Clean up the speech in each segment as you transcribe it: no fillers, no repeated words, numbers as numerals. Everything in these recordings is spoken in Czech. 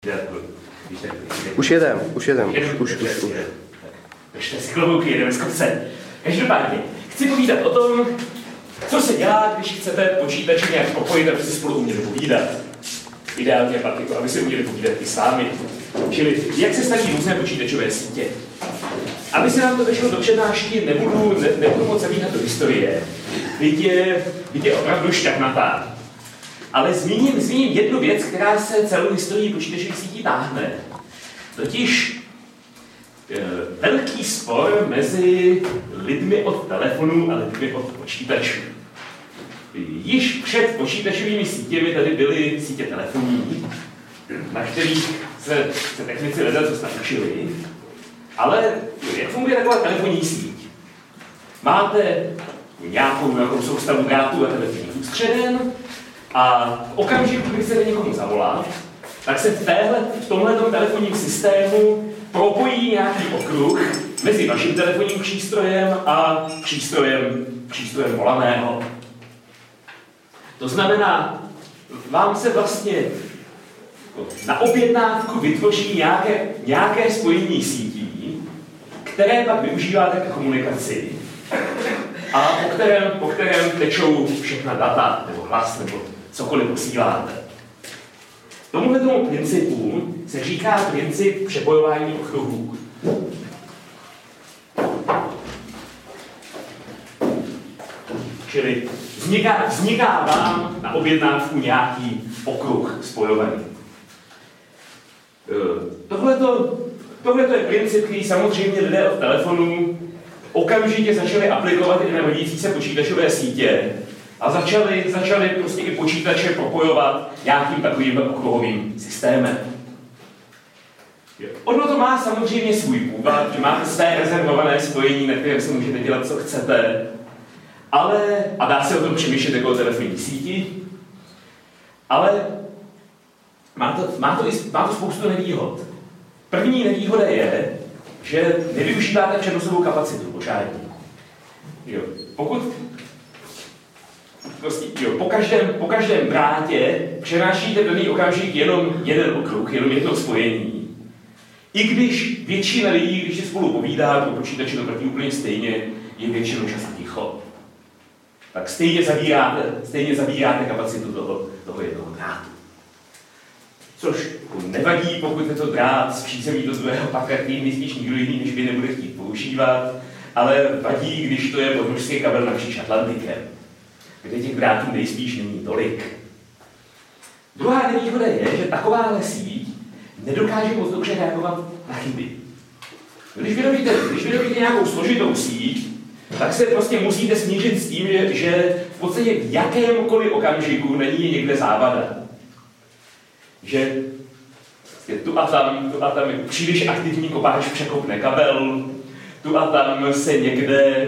Už jedem. Držte si klobouky, jedeme z kopce. Každopádně, chci povídat o tom, co se dělá, když chcete počítače nějak propojit, aby si spolu uměli povídat. Ideálně pak, jako, aby si uměli povídat i s vámi. Čili, jak se staví různé počítačové sítě. Aby se nám to vešlo do přednášky, nebudu moc zabíhat do historie. Byť je opravdu šťavnatá. Ale zmíním jednu věc, která se celou historií počítačových sítí táhne. Totiž velký spor mezi lidmi od telefonů a lidmi od počítačů. Již před počítačovými sítěmi tady byly sítě telefonní, na kterých se technici ledacos naučili. Ale jak funguje taková telefonní síť? Máte nějakou soustavu drátů a telefonních ústředen a v okamžiku, kdy chcete někomu zavolat, tak se v tomhletom telefonním systému propojí nějaký okruh mezi vaším telefonním přístrojem a přístrojem volaného. To znamená, vám se vlastně na objednávku vytvoří nějaké spojení sítí, které pak využíváte k komunikaci a po kterém tečou všechna data, nebo hlas, nebo cokoliv posíláte. Tomuto principu se říká princip přepojování okruhů. Čili vzniká vám na objednávku nějaký okruh spojovaný. Tohleto je princip, který samozřejmě lidé od telefonu okamžitě začali aplikovat i na rodící se počítačové sítě a začali prostě i počítače propojovat nějakým takovým okruhovým systémem. Ono to má samozřejmě svůj původ, že máte své rezervované spojení, na kterém se můžete dělat, co chcete, a dá se o tom přemýšlet jako o telefonní síti, ale má to spoustu nevýhod. První nevýhoda je, že nevyužíváte přenosovou kapacitu pořádně. Po každém drátě přenášíte v daný okamžik jenom jeden okruh, jenom jedno spojení. I když většina lidí, když si spolu povídá, to počítače to platí úplně stejně, je většinou času ticho. Tak stejně zabíráte kapacitu toho jednoho drátu. Což nevadí, pokud je to drát z přízemí do druhého patra, který nejspíš nikdo jiný, než vy nebude chtít používat, ale vadí, když to je podmořský kabel napříč Atlantikem, kde těch drátů nejspíš není tolik. Druhá nevýhoda je, že takováhle síť nedokáže moc dobře reagovat na chyby. Když vyrobíte nějakou složitou síť, tak se prostě musíte smířit s tím, že v podstatě v jakémkoliv okamžiku není někde závada. Že tu a tam je příliš aktivní kopáč překopne kabel, tu a tam se někde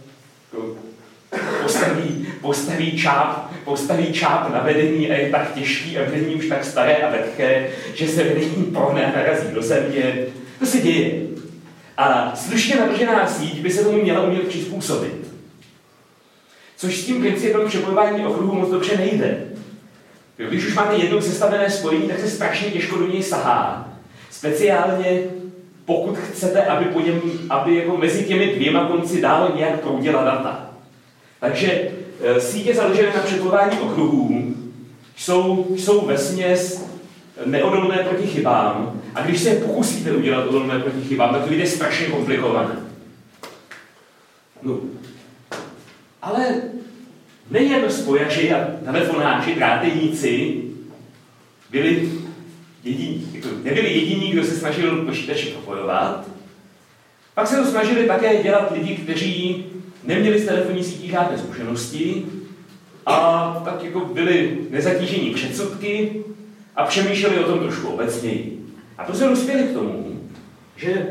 postaví čáp na vedení a je tak těžký a vedení už tak staré a vedché, že se vedení pohne a narazí do země. To se děje. A slušně navržená síť by se tomu měla umět přizpůsobit. Což s tím principem přepojování okruhů moc dobře nejde. Když už máte jednou sestavené spojení, tak se strašně těžko do něj sahá. Speciálně pokud chcete, aby jako mezi těmi dvěma konci dál nějak proudila data. Takže sítě založené na přepojování okruhů jsou vesměs neodolné proti chybám. A když se pokusíte udělat odolné proti chybám, tak to je strašně komplikované. No. Ale nejen spojaři a telefonáři, dráteníci nebyli jediní, kdo se snažil počítače propojovat. Pak se to snažili také dělat lidi, kteří neměli z telefonní sítí žádné zkušenosti a tak jako byli nezatížení předsudky a přemýšleli o tom trošku obecněji. A to se dospěli k tomu, že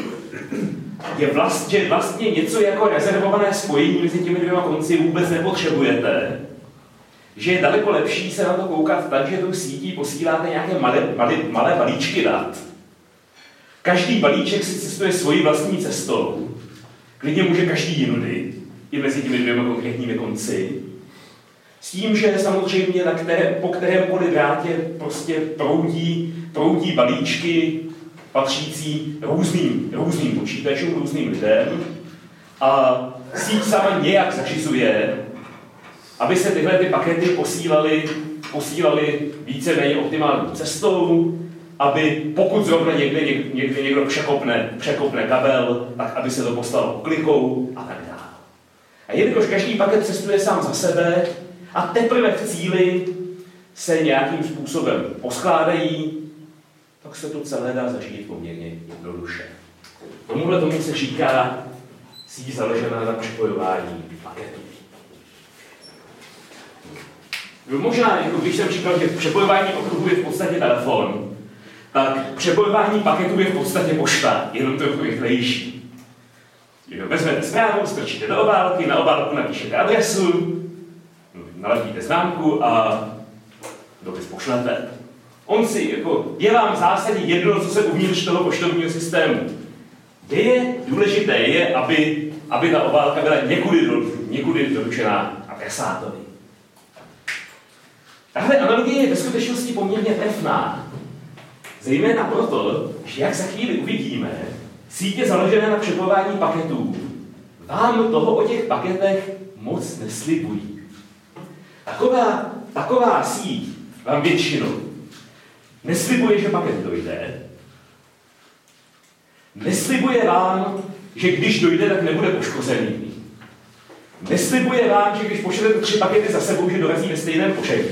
vlastně něco jako rezervované spojení mezi těmi dvěma konci vůbec nepotřebujete, že je daleko lepší se na to koukat tak, že tou sítí posíláte nějaké malé balíčky dat. Každý balíček si cestuje svojí vlastní cestou. Klidně může každý jinudy, i mezi těmi dvěma konkrétními konci. S tím, že samozřejmě po kterémkoliv drátě prostě proudí balíčky patřící různým počítačům, různým lidem a síť sama nějak zařizuje, aby se tyhle ty pakety posílaly víceméně optimální cestou, aby pokud zrovna někdo překopne kabel, tak aby se to poslalo klikou a tak dále. A jelikož každý paket cestuje sám za sebe a teprve v cíli se nějakým způsobem poskládají, tak se to celé dá zařídit poměrně jednoduše. Tomu se říká síť založená na připojování paketů. Možná, jako když jsem říkal, že přepojování okruhů je v podstatě telefon, tak přepojování paketů je v podstatě pošta, jenom trochu rychlejší. Vezmete zprávu, strčíte do obálky, na obálku napíšete adresu, nalepíte známku a dopis pošlete. Je vám v zásadě jedno, co se uvnitř toho poštovního systému děje. Důležité je, aby ta obálka byla někudy doručená adresátovi. Tahle analogie je ve skutečnosti poměrně trefná. Zejména proto, že jak za chvíli uvidíme, sítě založené na přepojování paketů vám toho o těch paketech moc neslibují. Taková síť vám většinou neslibuje, že paket dojde, neslibuje vám, že když dojde, tak nebude poškozený. Neslibuje vám, že když pošlete 3 pakety za sebou, že dorazí ve stejném pořadí.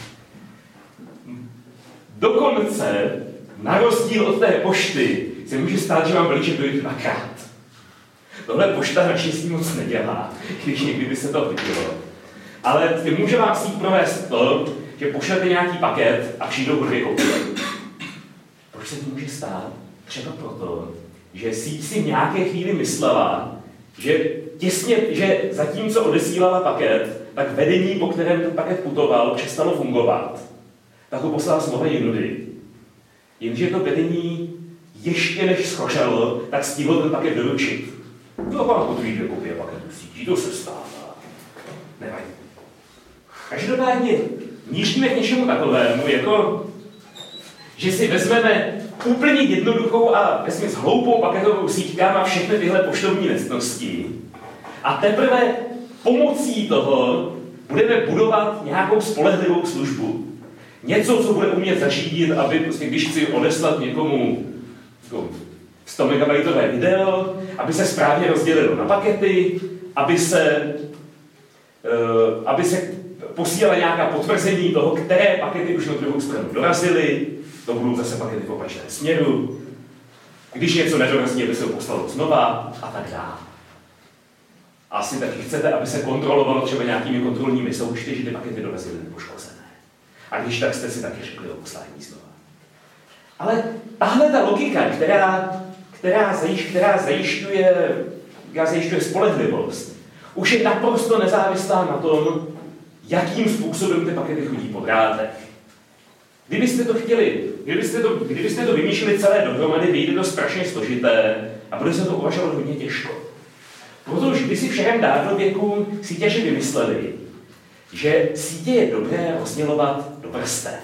Dokonce, na rozdíl od té pošty, se může stát, že vám balíček dojde 2krát. Tohle pošta naštěstí moc nedělá, když někdy by se to vidělo. Ale může vám síť provést to, že pošlete nějaký paket a přijdou 2 kopie. Proč se to může stát? Třeba proto, že síť si v nějaké chvíli myslela, že zatímco odesílala paket, tak vedení, po kterém ten paket putoval, přestalo fungovat. Tak ho poslala z mnohé jinudy. Jenže to vedení ještě než schořelo, tak stihlo ten paket doručit. No a vám podruží 2 kopie paketu sítí, to se stává. Nevadí. Každopádně míříme k něčemu takovému, jako že si vezmeme úplně jednoduchou a vesměs hloupou paketovou síť, která má všechny tyhle poštovní nectnosti a teprve pomocí toho budeme budovat nějakou spolehlivou službu. Něco, co bude umět zařídit, aby když chci odeslat někomu 100 MB video, aby se správně rozdělilo na pakety, aby se posílala nějaká potvrzení toho, které pakety už na druhou stranu dorazily, to budou zase pakety v opačném směru, když něco nedorazí, aby se ho poslalo znova a tak dále. Asi taky chcete, aby se kontrolovalo třeba nějakými kontrolními součty, že ty pakety dorazily nepoškozené. A když tak jste si taky řekli o poslání znova. Ale tahle ta logika, která zajišťuje spolehlivost, už je naprosto nezávislá na tom, jakým způsobem ty pakety chodí po drátech. Kdybyste to vymýšleli celé dohromady, vyjde to strašně složité a bude se to uvažovat hodně těžko. Protože když si v širém dávnověku sítěři vymysleli, že sítě je dobré rozdělovat do vrstev.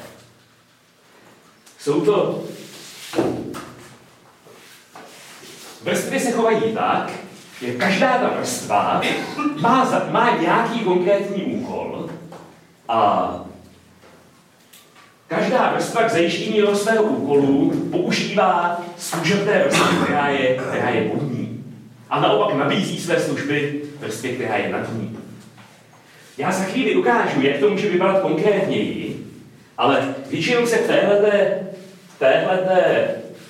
Vrstvy se chovají tak, že každá ta vrstva má nějaký konkrétní úkol a každá vrstva k zajištění svého úkolu používá služeb té vrstvy, která je pod ní. A naopak nabízí své služby vrstvě, která je nad ní. Já za chvíli ukážu, jak to může vypadat konkrétněji, ale většinou se v téhleté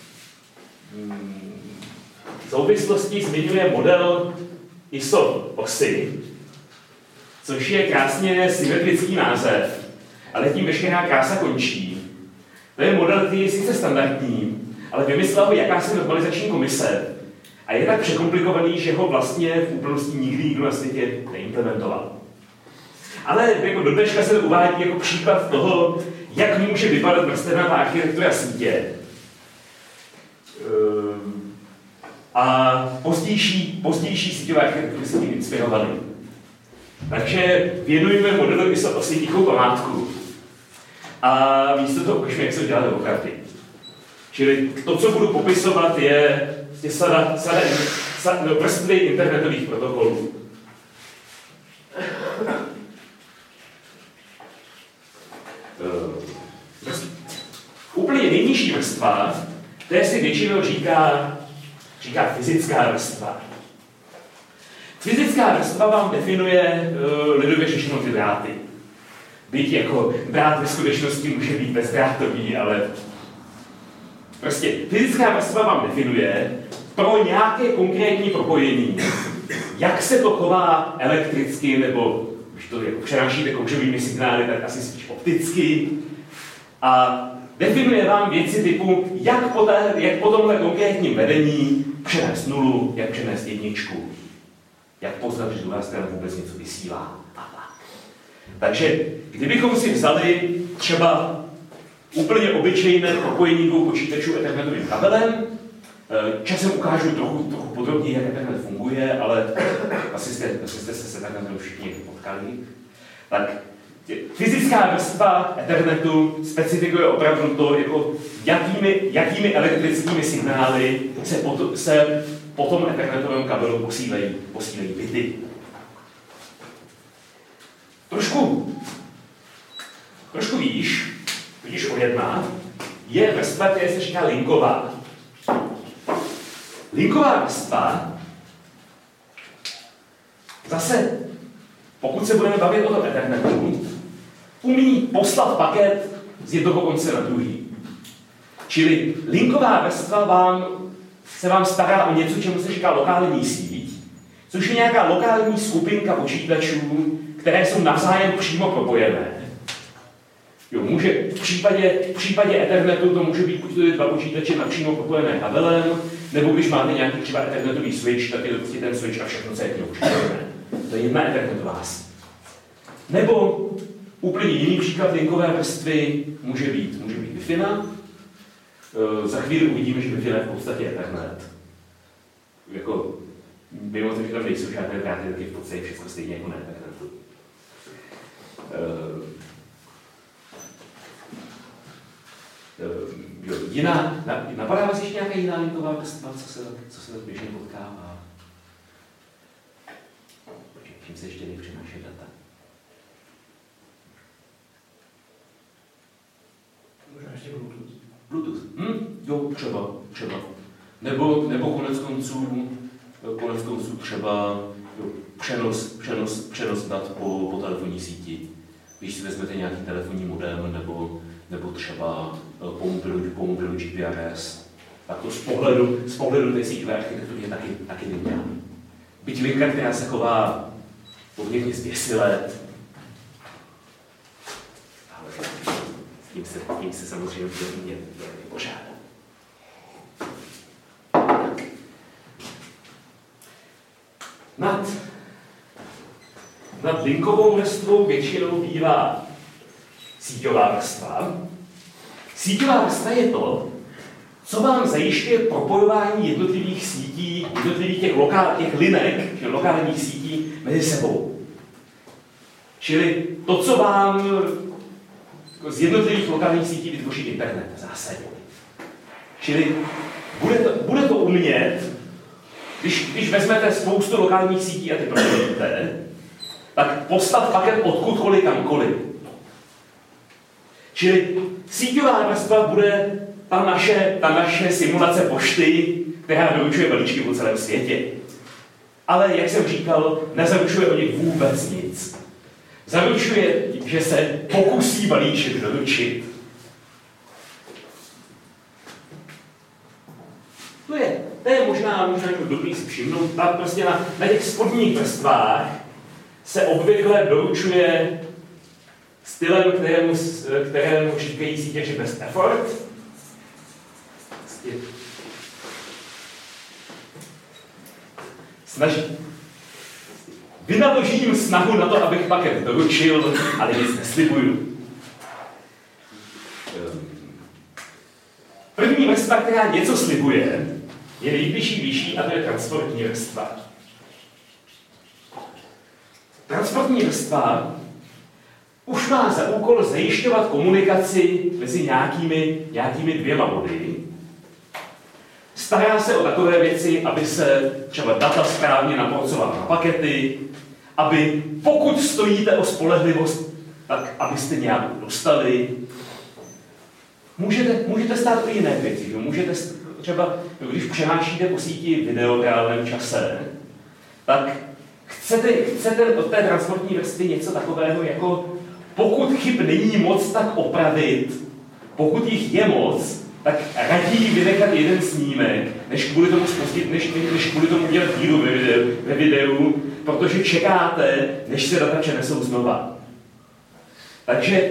souvislosti zmiňuje model ISO osy, což je krásně symetrický název, ale tím veškerá krása končí. To je model, který je sice standardní, ale vymyslela ho jakási normalizační komise a je tak překomplikovaný, že ho vlastně v úplnosti nikdo na světě neimplementoval. Ale jako do dneška se to uvádí jako příklad toho, jak může vypadat vrstevnatá architektura sítě. A pozdější síťové architektury se tím inspirovaly. Takže věnujeme modelu ISO osy tichou památku. A místo toho ukážeme, jak se to dělá doopravdy. Čili to, co budu popisovat, je sada vrstvy internetových protokolů. Úplně nejnižší vrstva, té si většinou říká fyzická vrstva. Fyzická vrstva vám definuje lidově řečeno ty dráty. Byť jako drát ve skutečnosti může být bezdrátový, ale prostě fyzická vrstva vám definuje pro nějaké konkrétní propojení, jak se to chová elektricky, nebo když to jako přenášíte kouřovými signály, tak asi spíš opticky. A definuje vám věci typu, jak po tomhle konkrétním vedení přenést nulu, jak přenést jedničku, jak poznat, že druhá strana vůbec něco vysílá. Takže kdybychom si vzali třeba úplně obyčejné propojení dvou počítačů ethernetovým kabelem, časem ukážu trochu podrobněji, jak Ethernet funguje, ale asi jste se s Ethernetem všichni potkali. Tak fyzická vrstva Ethernetu specifikuje opravdu to, jako jakými elektrickými signály se po tom ethernetovém kabelu posílají bity. Trošku výš, tudíž o 1, je vrstva, která se říká linková. Linková vrstva, zase, pokud se budeme bavit o tom Ethernetu, umí poslat paket z jednoho konce na druhý. Čili linková vrstva se vám stará o něco, čemu se říká lokální síť, což je nějaká lokální skupinka počítačů, které jsou navzájem přímo propojené. Jo, v případě Ethernetu to může být buď dva počítače napřímo propojené kabelem, nebo když máte nějaký třeba Ethernetový switch, tak je to prostě ten switch a všechno se je k němu připojené. To je jedna Ethernetová síť. Nebo úplně jiný příklad linkové vrstvy může být Wi-Fi. Za chvíli uvidíme, že Wi-Fi je v podstatě Ethernet. Jako, mimo to, že tam nejsou žádné dráty, tak je v podstatě všechno stejně jako na Ethernetu. Napadá vás ještě nějaká jiná linková vrstva, co se tak běžně potkává? Čím se ještě nepřenáší data? Možná ještě Bluetooth. Bluetooth? Jo, třeba. Nebo konec konců třeba přenos dat po telefonní síti. Když si vezmete nějaký telefonní modem nebo třeba po mobilu GPRS, tak to z pohledu té síťové architektury je taky lineární. Byť linka, která se chová poměrně zběsile, ale tím se samozřejmě bude pořádat. Nad linkovou vrstvou většinou bývá síťová vrstva. Síťová vrstva je to, co vám zajišťuje propojování jednotlivých sítí, jednotlivých těch linek, lokálních sítí mezi sebou. Čili to, co vám z jednotlivých lokálních sítí vytvoří internet v zásadě. Čili bude to umět, když vezmete spoustu lokálních sítí a ty propojíte, tak poslat paket odkudkoliv kamkoliv. Čili síťová vrstva bude ta naše simulace pošty, která doručuje balíčky po celém světě. Ale, jak jsem říkal, nezaručuje o nich vůbec nic. Zaručuje, že se pokusí balíček doručit. To je možná jako dobrý si všimnout, prostě na těch spodních vrstvách se obvykle doručuje stylem, kterému říkají sítěři best effort. Vynaložím snahu na to, abych paket doručil, ale nic neslibuju. První vrstva, která něco slibuje, je nejbližší výší a to je transportní vrstva. Transportní vrstva už má za úkol zajišťovat komunikaci mezi nějakými dvěma body stará se o takové věci, aby se třeba data správně naporcovala na pakety, aby pokud stojíte o spolehlivost, tak abyste nějak dostali. Můžete stát o jiné věci. Jo? Můžete třeba, když přenášíte po síti video v reálném čase, tak chcete od té transportní vrstvy něco takového, jako pokud chyb není moc, tak opravit. Pokud jich je moc, tak raději vynechat jeden snímek, než kvůli tomu spustit, než kvůli tomu dělat díru ve videu, protože čekáte, než se data přenesou znova. Takže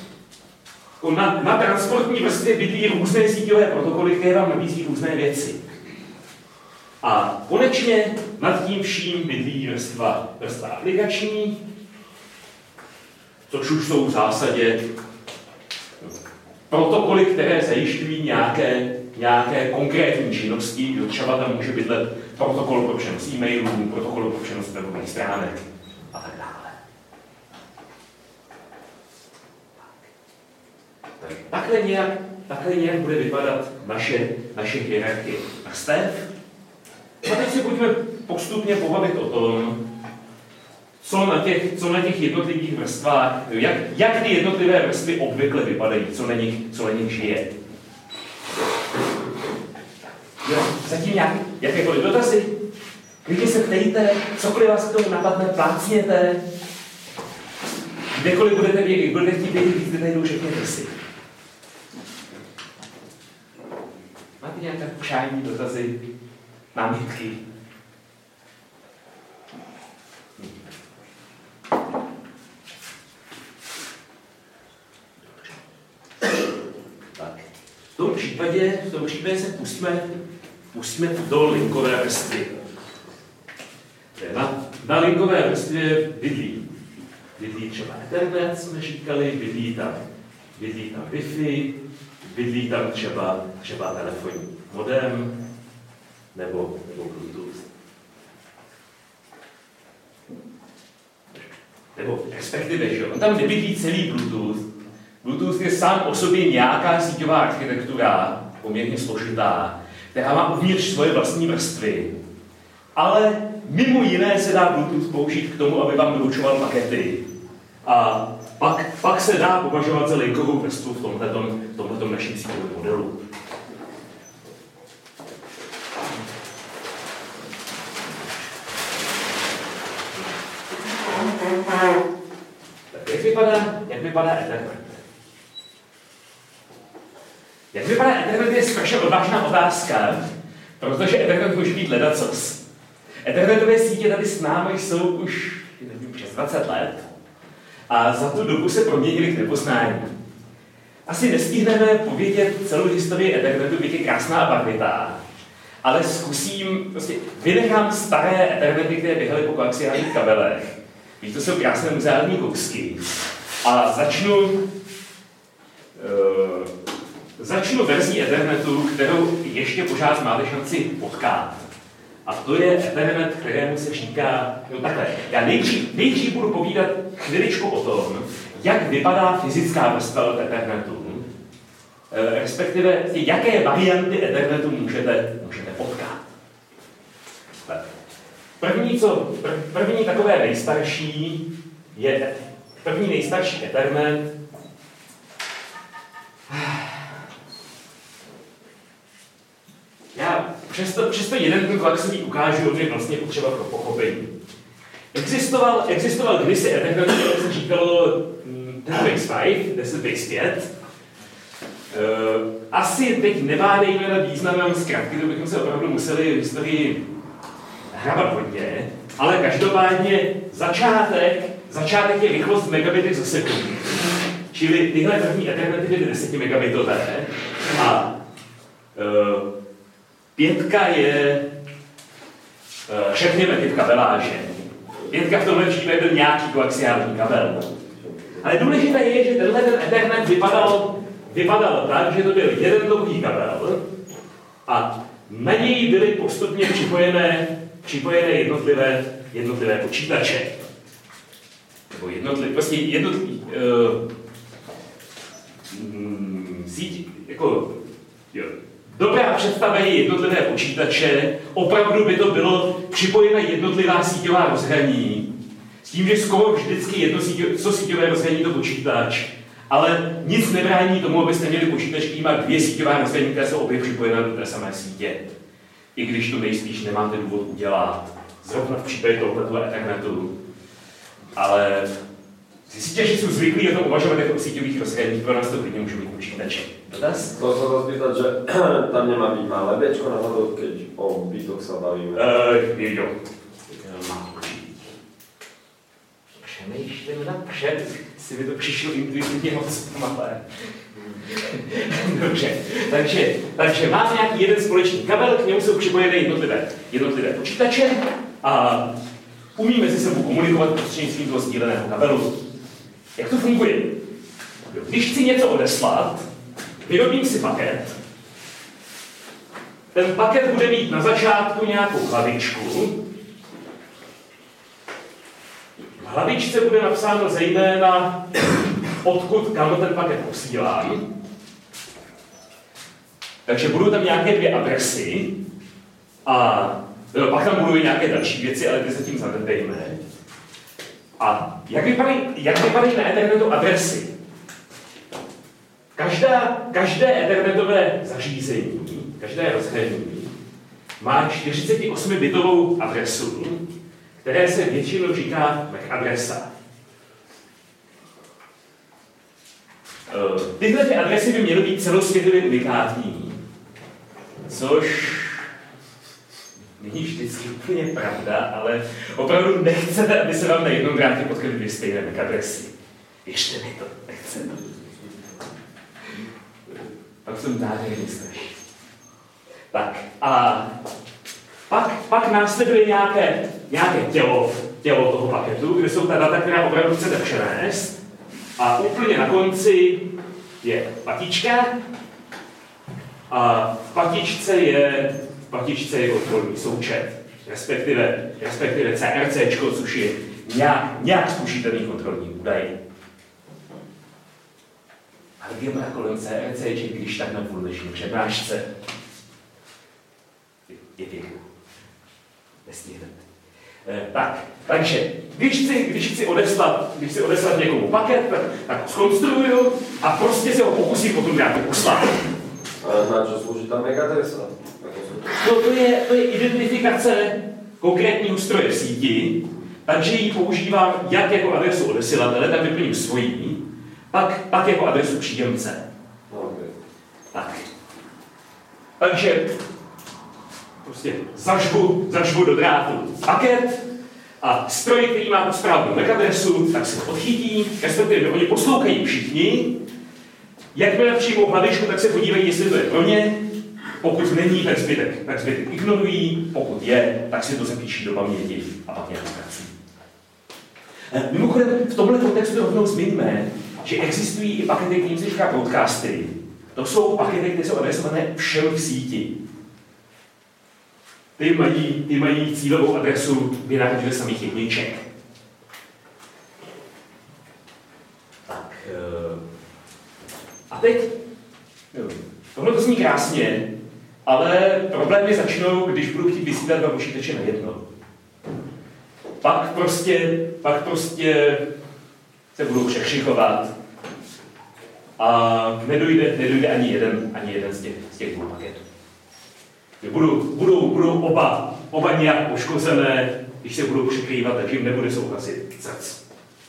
na transportní vrstvě bydlí různé síťové protokoly, které vám nabízí různé věci. A konečně nad tím vším bydlí vrstva aplikační, což už jsou v zásadě protokoly, které zajišťují nějaké konkrétní činnosti. Třeba tam může bydlet protokol pro přenos e-mailů, protokol pro přenos webových stránek a tak dále. Takhle nějak bude vypadat naše hierarchie vrstev. A teď si pojďme postupně pobavit o tom, co na těch jednotlivých vrstvách, jak ty jednotlivé vrstvy obvykle vypadají, co na nich žije. Jo, zatím jakékoliv dotazy? Klidně se ptejte, cokoliv vás k tomu napadne, plácněte. Kdekoliv budete chtít vědět víc detailů, řekněte si. Máte nějaké přání, dotazy, námitky? Tak. V tom případě se pustíme do linkové vrstvy. Na linkové vrstvě bydlí třeba Ethernet, jsme říkali, bydlí tam Wi-Fi, bydlí tam třeba telefonní modem nebo Bluetooth. Nebo respektive, že on tam nebydlí celý Bluetooth. Bluetooth je sám o sobě nějaká síťová architektura, poměrně složitá, která má uvnitř svoje vlastní vrstvy. Ale mimo jiné se dá Bluetooth použít k tomu, aby vám doručoval pakety. A pak se dá považovat za linkovou vrstvu v tomhletom našem síťovém modelu. Tak jak vypadá Ethernet? Jak vypadá Ethernet je strašně odvážná otázka, protože Ethernet může být ledacos. Ethernetové sítě tady s námi jsou už přes 20 let a za tu dobu se proměnily k nepoznání. Asi nestihneme povědět celou historii Ethernetu, byť je krásná a barvitá, ale vynechám staré Ethernety, které běhaly po koaxiálních kabelech. Víš, to jsou krásné muzeální kousky. A začnu verzí Ethernetu, kterou ještě pořád máte šanci potkat. A to je Ethernet, kterému se říká, takhle. Já nejdřív budu povídat chviličku o tom, jak vypadá fyzická vrstva Ethernetu, respektive jaké varianty Ethernetu můžete potkat. Tak. První takové nejstarší Ethernet. Já přesto jeden ten klaxový ukážu, on je vlastně potřeba pro pochopení. Existoval kdysi Ethernet, které se říkalo 10.5. Asi teď nevádejme nad významem zkratky, to bychom se opravdu museli v historii hrabat hodně, ale každopádně začátek je rychlost megabity za sekundu. Čili tyhle první Ethernety byly 10 megabitové a pětka je, řekněme, typ kabeláže. Pětka v tomhle případě byl nějaký koaxiální kabel. Ale důležité je, že tenhle ten Ethernet vypadal tak, že to byl jeden dlouhý kabel a na něj byly postupně připojené jednotlivé počítače. Nebo síť, jako, jo. Dobrá představa je jednotlivé počítače, opravdu by to bylo připojené jednotlivá síťová rozhraní, s tím, že skoro vždycky jedno síťové rozhraní to počítač, ale nic nebrání tomu, abyste měli počítač, který má 2 síťová rozhraní, které jsou obě připojené do té samé sítě. I když to nejspíš nemáte důvod udělat, zrovna v případě tohoto Ethernetu. Ale zjistíte, že jsou zvyklí o tom uvažovat jako o síťových rozhraních, pro nás to klidně může být počítače. Dotaz? To sa vás pýtať, že tam nemá byť malé Bčko náhodou, keď o bytoch sa bavíme. Jo. Přemýšlím napřed, si mi to přišlo intuitivně moc malé. Dobře, takže máme nějaký jeden společný kabel, k němu jsou připojené jednotlivé počítače a umí mezi sebou komunikovat prostřednictvím toho sdíleného kabelu. Jak to funguje? Když chci něco odeslat, vyrobím si paket. Ten paket bude mít na začátku nějakou hlavičku. V hlavičce bude napsáno zejména, odkud kam ten paket posílám. Takže budou tam nějaké 2 adresy a pak tam budou i nějaké další věci, ale ty zatím zanedbejme. A jak vypadají na Ethernetu adresy? Každé Ethernetové zařízení, každé rozhraní má 48-bitovou adresu, které se většinou říká MAC adresa. Tyhle ty adresy by měly být celosvětově unikátní, což není vždycky úplně pravda, ale opravdu nechcete, aby se vám na jednom drátě potkaly 2 stejné MAC adresy. Věřte mi to, nechcete. Pak jsem nádherný strašný. Tak a pak následuje nějaké tělo toho paketu, kde jsou ta data, která opravdu chcete přenést. A úplně na konci je patička a v patičce je kontrolní součet, respektive CRCčko, což je nějak zkušitelný kontrolní údaj. Algebra kolem CRCček, když tak na půlnoční přednášce, je pěkná. Nestihnete. Takže když chci odeslat někomu paket, tak zkonstruuju a prostě se ho pokusím potom nějak poslat. Ale na čo slúži tá MAC adresa? To je identifikace konkrétního stroje v síti, takže ji používám jak jako adresu odesilatele, tak vyplním svojí, pak jako adresu příjemce. Okay. Tak. Takže prostě zažvu do drátu paket a stroj, který má tu správnou MAC adresu, tak se odchytí, respektive oni poslouchají všichni. Jakmile přijmou hlavičku, tak se podívají, jestli to je pro ně. Pokud není, tak zbytek ignorují. Pokud je, tak si to zapíší do paměti a pak nějak zpracují. Mimochodem, v tomhle kontextu rovnou zmiňme, že existují i pakety, kterým se říká broadcasty. To jsou pakety, které jsou adresované všem v síti. Ty mají cílovou adresu vynáhodně samých jedniček. Tak. A teď, tohle to zní krásně, ale problémy začnou, když budu chtít vysílat 2 počítače na jedno. Pak prostě se budou překřikovat a nedojde ani jeden z těch 2 paketů. Budou oba nějak poškozené, když se budou překrývat, takže jim nebude souhlasit srdc.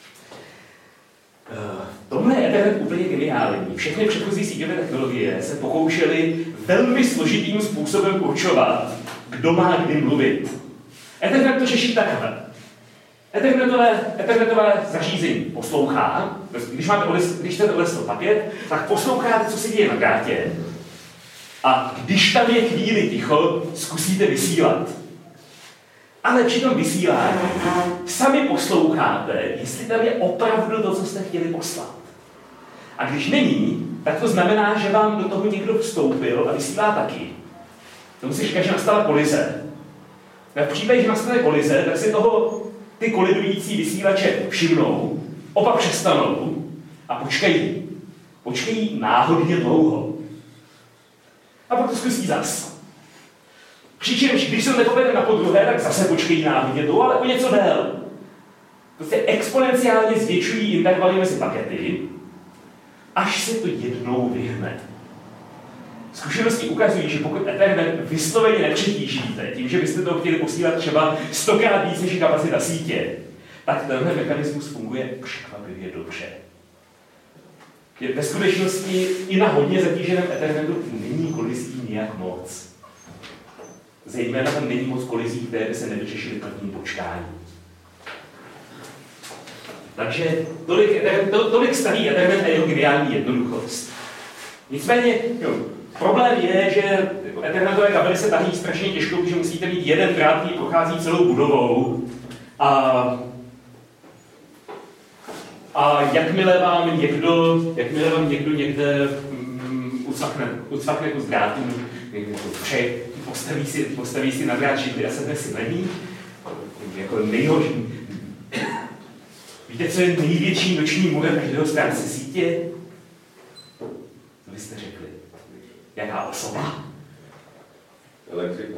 Tohle je Ethernet úplně geniální. Všechny předchozí síťové technologie se pokoušely velmi složitým způsobem určovat, kdo má kdy mluvit. Ethernet to řeší takhle. Ethernetové zařízení poslouchá, když chcete odeslat paket, tak posloucháte, co se děje na kartě, a když tam je chvíli ticho, zkusíte vysílat. Ale při tom vysílání sami posloucháte, jestli tam je opravdu to, co jste chtěli poslat. A když není, tak to znamená, že vám do toho někdo vstoupil a vysílá taky. Tomu se říká, že nastala kolize. A v případě, že nastane kolize, tak si toho ty kolidující vysílače všimnou, oba přestanou a počkají. Počkají náhodně dlouho. A pak to zkusí zas. Přičemž, když se to nepovede na podruhé, tak zase počkejí náhodně to, ale o něco déle. Prostě exponenciálně zvětšují intervaly mezi pakety, až se to jednou vyhne. Zkušenosti ukazují, že pokud Ethernet vysloveně nepřetížíte, tím, že byste to chtěli posílat třeba 100krát víc než je kapacita sítě, tak tenhle mechanismus funguje překvapivě dobře. Ve skutečnosti i na hodně zatíženém Ethernetu není kolizí nijak moc. Zejména tam není moc kolizí, které by se nevyřešily prvním počkáním. Takže tolik starý Ethernet a jeho geniální jednoduchost. Nicméně, problém je, že Ethernetové kabely se tahají strašně těžko, protože musíte mít jeden drát, který prochází celou budovou. A jakmile vám někdo někde ucvakne kus drátu, postaví si na drát židli a sedne si lení, jako nejhorší. Víte, co je největší noční můra každého správce sítě? Co byste řekli? Jaká osoba? Elektrika.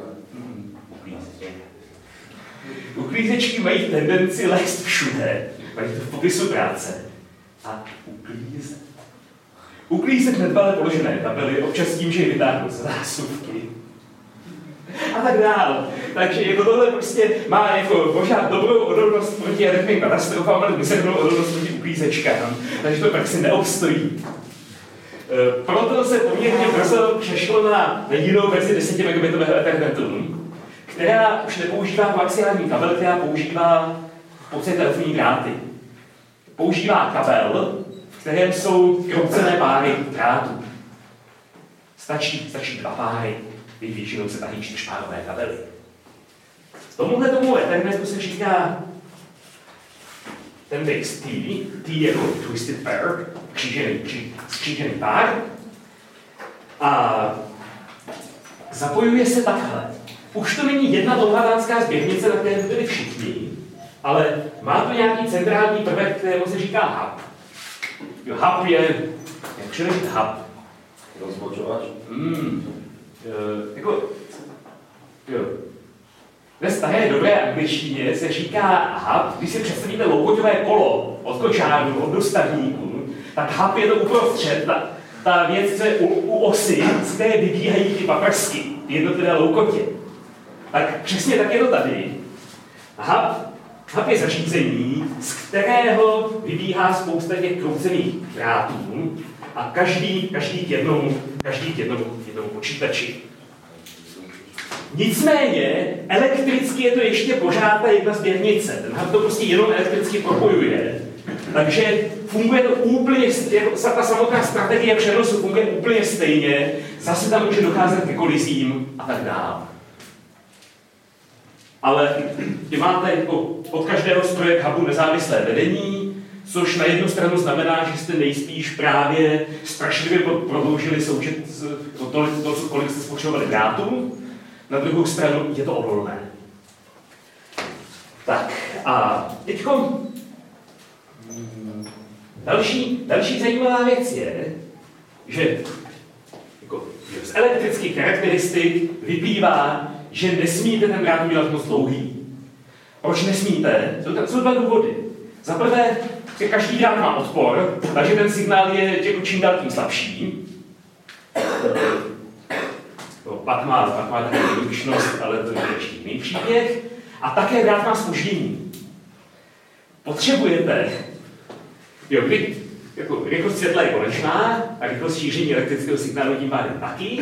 Uklízečky mají tendenci lézt všude, mají to v popisu práce. A uklízet. Uklízet nedbale položené kabely, občas tím, že je vytáhnou z zásuvky. A tak dál. Takže jako tohle prostě má jako možná dobrou odolnost proti jaderným katastrofám, ale mizernou odolnost proti uklízečkám. Takže to praxi neobstojí. Proto se poměrně brzo přešlo na jinou verzi 10 megabitového Ethernetu, která už nepoužívá koaxiální kabel, která používá pouze telefonní dráty. Používá kabel, v kterém jsou kroucené páry drátů. Stačí 2 páry, když většinou se tahají 4párové kabely. Tomuhle Ethernetu se říká ten base T jako twisted pair, skřížený pár. A zapojuje se takhle. Už to není jedna dlouhadánská sběrnice, na které byli všichni, ale má to nějaký centrální prvek, kterému se říká hub. Hub je, jak přeložit hub? Rozbočovač? Ve staré dobré angličtině se říká hub, když si představíte loukoťové kolo od kočáru, od dostavníků, tak hub je to uprostřed, ta věc, co je u osy, z které vybíhají ty paprsky, jednotlivé loukotě. Tak přesně tak je to tady. Hub je zařízení, z kterého vybíhá spousta těch kroucených drátů a každý k jednomu počítači. Nicméně, elektricky je to ještě pořád ta jedna sběrnice. Ten hub to prostě jenom elektricky propojuje. Takže funguje to úplně, ta samotná strategie přenosu funguje úplně stejně, zase tam může docházet ke kolizím a tak dále. Ale máte od každého stroje k hubu nezávislé vedení, což na jednu stranu znamená, že jste nejspíš právě strašlivě prodloužili součet to, kolik jste spotřebovali drátů. Na druhou stranu je to odolné. Tak a teďko další zajímavá věc je, že z elektrických charakteristik vyplývá, že nesmíte ten drát udělat moc dlouhý. Proč nesmíte? Jsou 2 důvody. Za prvé, že každý drát má odpor, takže ten signál je jako čím dál tím slabší. Pak má takovou zvučnost, ale to je ještě jiný příběh. A také drát má zpoždění. Potřebujete, rychlost světla je konečná a rychlost šíření elektrického signálu tím pádem taky.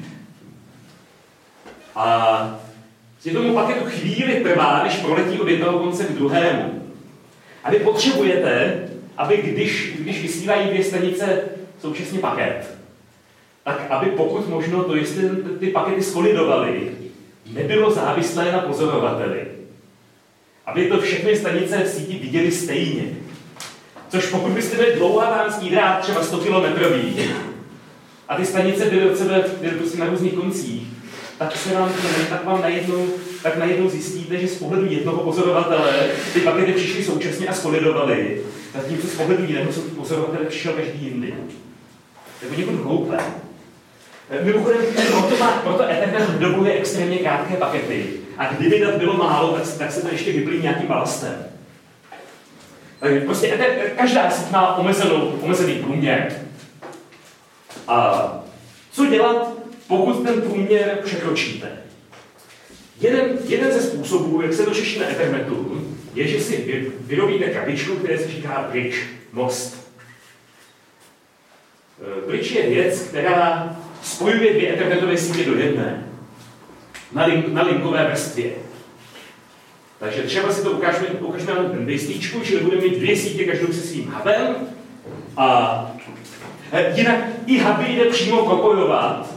A tomu paketu chvíli trvá, než proletí od jednoho konce k druhému. A vy potřebujete, aby když vysílají 2 stanice současně paket, tak aby pokud možno to, jestli ty pakety skolidovaly, nebylo závislé na pozorovateli. Aby to všechny stanice v síti viděly stejně. Což pokud byste měli dlouhadánský drát, třeba 100 kilometrový, a ty stanice byly od sebe prostě na různých koncích, tak najednou zjistíte, že z pohledu jednoho pozorovatele ty pakety přišly současně a skolidovaly, zatímco z pohledu jiného pozorovatele přišel každý jindy. To je někud hloupé. Mimochodem, proto Ethernet dobuje extrémně krátké pakety. A kdyby dat bylo málo, tak se to ještě vyplní nějakým balastem. Takže prostě každá síť má omezený průměr. A co dělat, pokud ten průměr překročíte? Jeden ze způsobů, jak se to řeší na Ethernetu, je, že si vyrobíte krabičku, které se říká bridge, most. Bridge je věc, která spojuje dvě ethernetové sítě do jedné. Na linkové vrstvě. Takže třeba si to ukážeme na ten dejstýčku, čili budeme mít dvě sítě, každou se svým hubem. A jinak i huby jde přímo propojovat.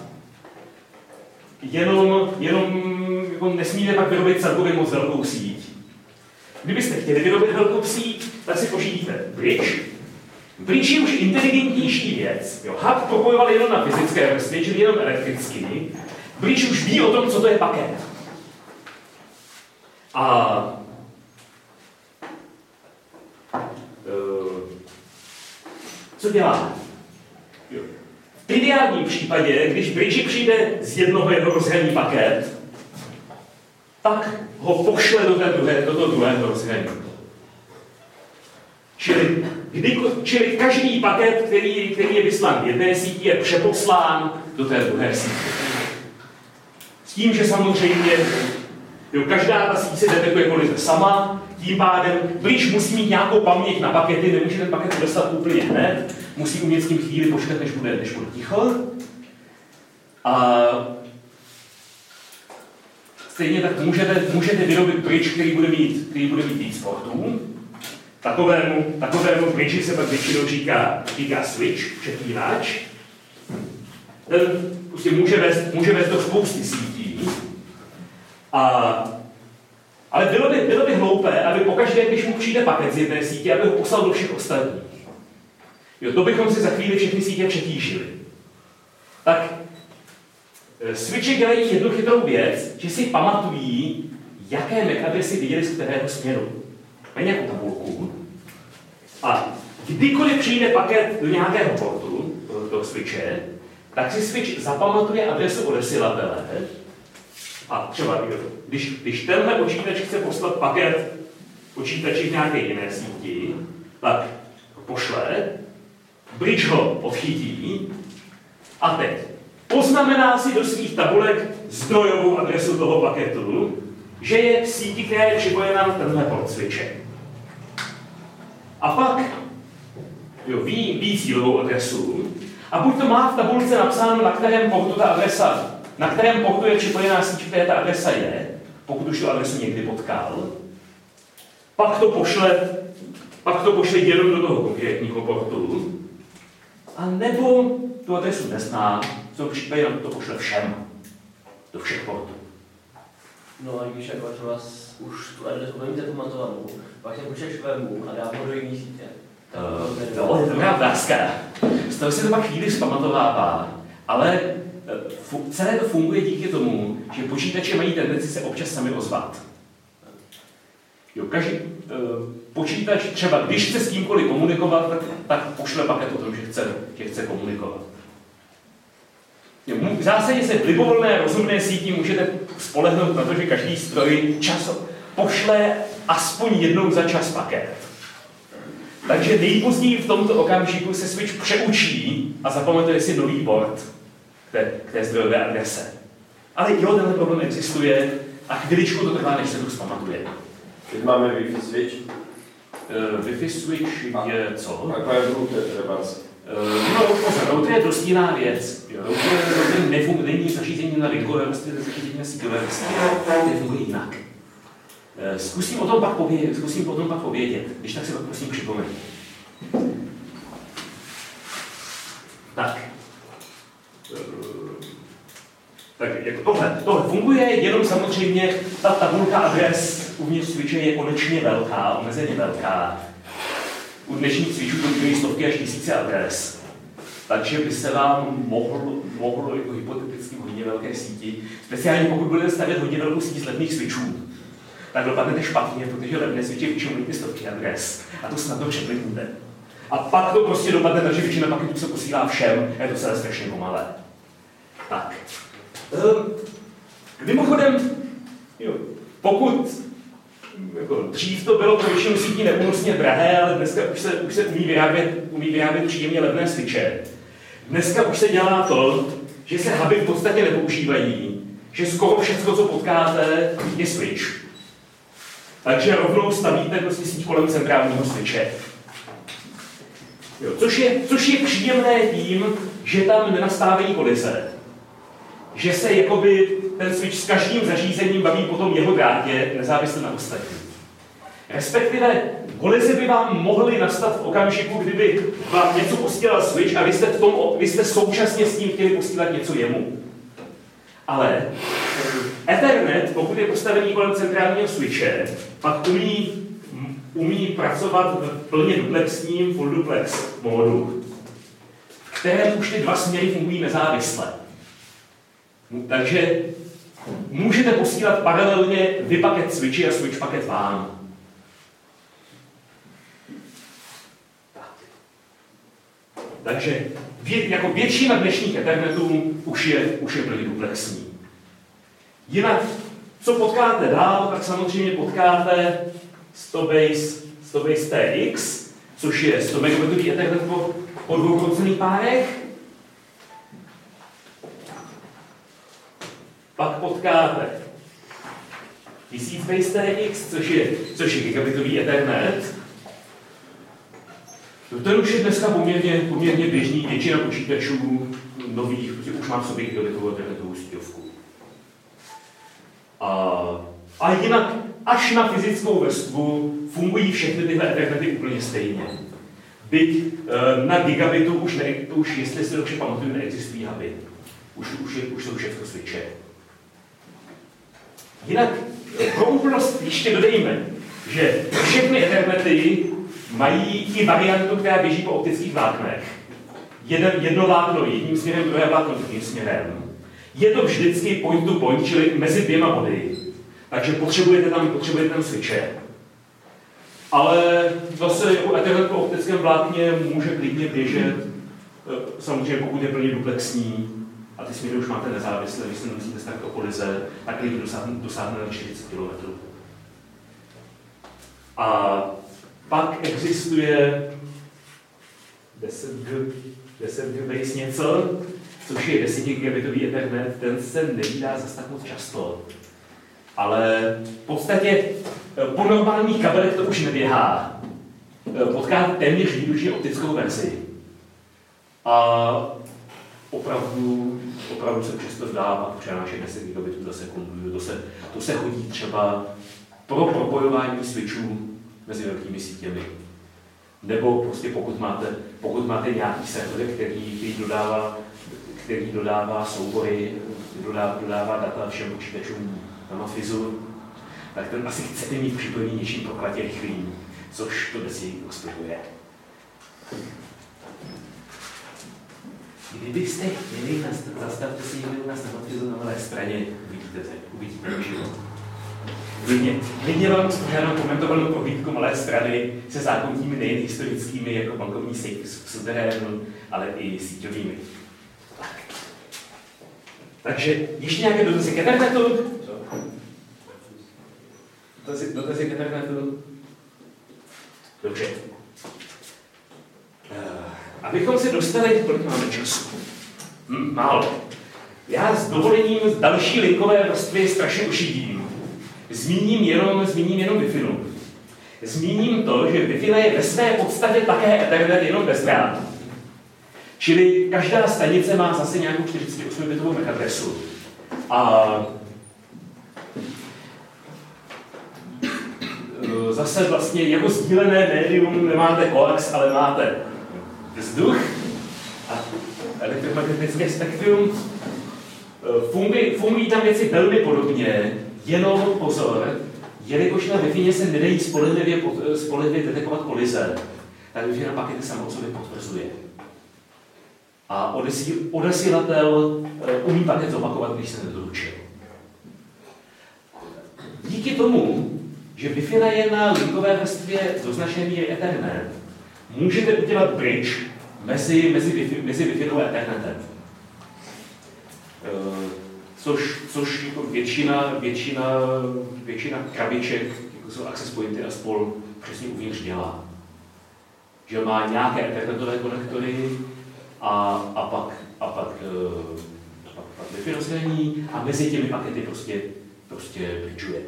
Jenom jako nesmíte pak vyrobit celkově moc velkou síť. Kdybyste chtěli vyrobit velkou síť, tak si pořídíte bridge. Bridge je už inteligentnější věc. Jo, hub propojoval jenom na fyzické vrstvě, čili jenom elektricky. Bridge už ví o tom, co to je paket. A co dělá? Jo. V ideálním případě, když bridge přijde z jednoho jeho rozhraní paket, tak ho pošle do toho druhého rozhraní. Čili každý paket, který je vyslán v jedné síti, je přeposlán do té druhé sítě. S tím, že samozřejmě každá ta síť se detekuje kolize sama, tím pádem bridge musí mít nějakou paměť na pakety, nemůže ten paket dostat úplně hned, musí umět s tím chvíli počkat, než bude ticho. A stejně tak můžete vyrobit bridge, který bude mít víc portů. Takovému bridge se pak většinou říká switch, přepínač. Ten prostě může vést do spousty sítí. Ale bylo by hloupé, aby pokaždé, když mu přijde paket z jedné sítě, aby ho poslal do všech ostatních. Jo, to bychom si za chvíli všechny sítě přetížili. Tak switche dělají jednu chytrou věc, že si pamatují, jaké MAC adresy viděli z kterého směru. Mají nějakou tabulku. A kdykoliv přijde paket do nějakého portu, do switche, tak si switch zapamatuje adresu odesilatele. A třeba, když tenhle počítač chce poslat paket počítači v nějaké jiné síti, tak pošle, bridge ho odchytí a teď poznamená si do svých tabulek zdrojovou adresu toho paketu, že je v síti, která je připojená na tenhle port switche. A pak ví cílovou adresu a buď to má v tabulce napsáno, na kterém portu ta adresa, na kterém portu je připojená síť, které ta adresa je, pokud už tu adresu někdy potkal, pak to pošle jenom do toho konkrétního portu, a nebo tu adresu nezná, v tom případě to pošle všem, do všech portů. No a když jako třeba už tu adresu budeme mít zapamatovanou, pak se počeš wemu a dám ho do jiné sítě. To je dobrá otázka. Z toho se to pak chvíli zpamatovává, ale celé to funguje díky tomu, že počítače mají tendenci se občas sami ozvat. Jo, každý počítač třeba, když chce s kýmkoliv komunikovat, tak pošle paket o tom, že chce komunikovat. V zásadě se v libovolné rozumné síti můžete spolehnout na to, že každý stroj pošle aspoň jednou za čas paket. Takže nejpozději v tomto okamžiku se switch přeučí a zapamatuje si nový port k té zdrojové adrese. Ale jo, tenhle problém existuje a chviličku to trvá, než se to zpamatuje. Teď máme Wi-Fi switch. Wi-Fi switch je co? Jako je router třeba. No, pozor, router je dost jiná věc. Router není zařízení na linkové vrstvě, to je zařízení na síťové vrstvě. To funguje jinak. Zkusím o tom pak povědět, když tak si pak prosím připomeň. Tak. Tak jako tohle funguje, jenom samozřejmě ta tabulka adres uvnitř switche je konečně velká, omezeně velká. U dnešních switchů to byly stovky až tisíce adres. Takže by se vám mohlo jako hypoteticky v hodně velké síti, speciálně pokud budete stavět hodně velkou síť z levných switchů, tak dopadnete špatně, protože levné switche většinou mají ty stovky adres a to snadno překliknete. A pak to prostě dopadne tak, že většina paketů se posílá všem a je to celé strašně pomalé. Tak. Mimochodem, pokud jako dřív to bylo pro většinu sítí neúnosně drahé, ale dneska už se umí vyrábět příjemně levné switche. Dneska už se dělá to, že se huby v podstatě nepoužívají, že skoro všechno, co potkáte, je switch. Takže rovnou stavíte prostě síť kolem centrálního switche. Jo, což je příjemné tím, že tam nenastávají kolize. Že se jakoby ten switch s každým zařízením baví po tom jeho drátě, nezávisle na ostatních. Respektive kolize by vám mohly nastat v okamžiku, kdyby vám něco posílal switch a vy jste současně s tím chtěli posílat něco jemu. Ale Ethernet, pokud je postavený kolem centrálního switche, pak umí pracovat v plně duplexním full duplex módu, v kterém už ty dva směry fungují nezávisle. Takže můžete posílat paralelně vy paket switchi a switch paket vám. Takže jako většina dnešních Ethernetů už je plně duplexní. Jinak, co potkáte dál, tak samozřejmě potkáte 100 base TX, což je 100 megabitový Ethernet po dvouprocenných párech. Pak potkáte 1000 base TX, což je gigabitový Ethernet. Ten už je dneska poměrně běžný, většina počítačů nových už má v sobě gigabitovou Ethernetovou síťovku. A jinak až na fyzickou vrstvu fungují všechny tyhle Ethernety úplně stejně. Byť na gigabitu už jestli si dobře pamatuju, neexistují huby. Už jsou všechno switche. Jinak pro úplnost ještě dodejme, že všechny Ethernety mají i variantu, která běží po optických vláknech. Jedno vlákno jedním směrem, druhé vlákno druhým směrem. Je to vždycky point to point, čili mezi dvěma body. Takže potřebujete tam switche. Ale zase jako Ethernet po optickém vlákně může klidně běžet, samozřejmě pokud je plně duplexní, a ty směry už máte nezávisle, když se nemusíte starat o kolize, tak klidně dosáhne na 40 km. A pak existuje 10 base něco, což je 10 gigabitový Ethernet, ten se nevídá zase tak moc často. Ale v podstatě po normálních kabelech to už neběhá. Potkáte téměř výlučně optickou verzi. A opravdu se přesto dá přenášet 10 gigabitů za sekundu. To se hodí třeba pro propojování switchů mezi velkými sítěmi. Nebo prostě pokud máte nějaký server, který dodává soubory, dodává data všem počítačům na Matfizu, tak ten asi chcete mít připojení něčím proklatě rychlým, což to bez něj rozplňuje. Kdybyste chtěli, zastavte si někdy u nás na Matfizu na malé straně, uvidíte život. Klidně vám požádám komentovanou prohlídku malé strany se zákonními nejen historickými jako bankovní sejty v suterénu, ale i síťovými. Takže ještě nějaké dotazy k Ethernetu? Dotazy k Ethernetu? Dobře. Abychom se dostali, kolik máme času? Málo. Já s dovolením další linkové vrstvy strašně ušidím. Zmíním jenom Wi-Fi. Zmíním to, že Wi-Fi je ve své podstatě také Ethernet jenom bez drát. Čili každá stanice má zase nějakou 48-bitovou MAC adresu. A zase vlastně jako sdílené médium nemáte koax, ale máte vzduch a elektromagnetické spektrum. Fungují tam věci velmi podobně, jenom pozor, jelikož na Wi-Fi se nedají spolehlivě detekovat kolize, tak Wi-Fi na pakety samo o sobě potvrzuje. A odesílatel umí paket zopakovat, když se nedoručil. Díky tomu, že Wi-Fi je na linkové vrstvě do značné míry Ethernet, můžete udělat bridge mezi Wi-Fi a Ethernetem. Což jako většina krabiček, jako jsou access pointy a spol, přesně uvnitř dělá. Že má nějaké ethernetové konektory a pak Wi-Fi rozhraní a mezi těmi pakety prostě bridgeuje.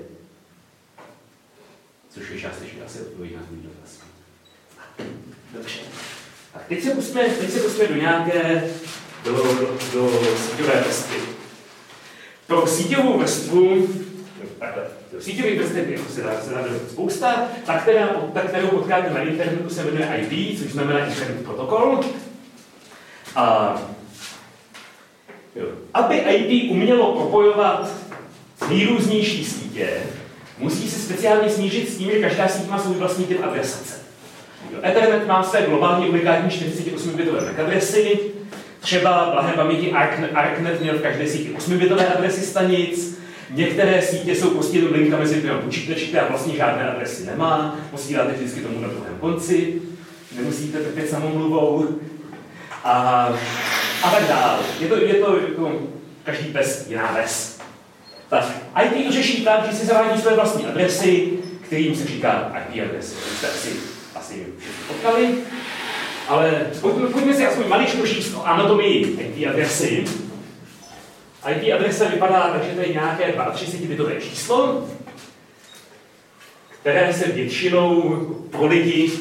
Což je částečně asi odpověď na tvůj dotaz. Dobře. Tak teď se pustíme do nějaké do síťové vrstvy. Pro síťovou vrstvu, takhle, síťových vrstev se dá spousta, ta, kterou potkáte na internetu, se jmenuje IP, což znamená Internet protokol. A aby IP umělo propojovat nejrůznější sítě, musí se speciálně smířit s tím, že každá síť má svůj vlastní typ adresace. Ethernet má své globální unikátní 48-bitové MAC adresy, třeba blahé paměti ARCnet měl v každé síti 8-bitové adresy stanic, některé sítě jsou prostě jenom linka mezi dvěma počítači, která vlastně žádné adresy nemá, posíláte vždycky tomu na druhém konci, nemusíte trpět samomluvou a tak dále. Je to jako každý pes jiná ves. Tak IP to řeší tak, že si zavádí své vlastní adresy, kterým se říká IP adresy. Jste asi všichni potkali. Ale pojďme si aspoň maličko říct o anatomii IP adresy. IP adresa vypadá tak, že to je nějaké 32-bitové číslo, které se většinou pro lidi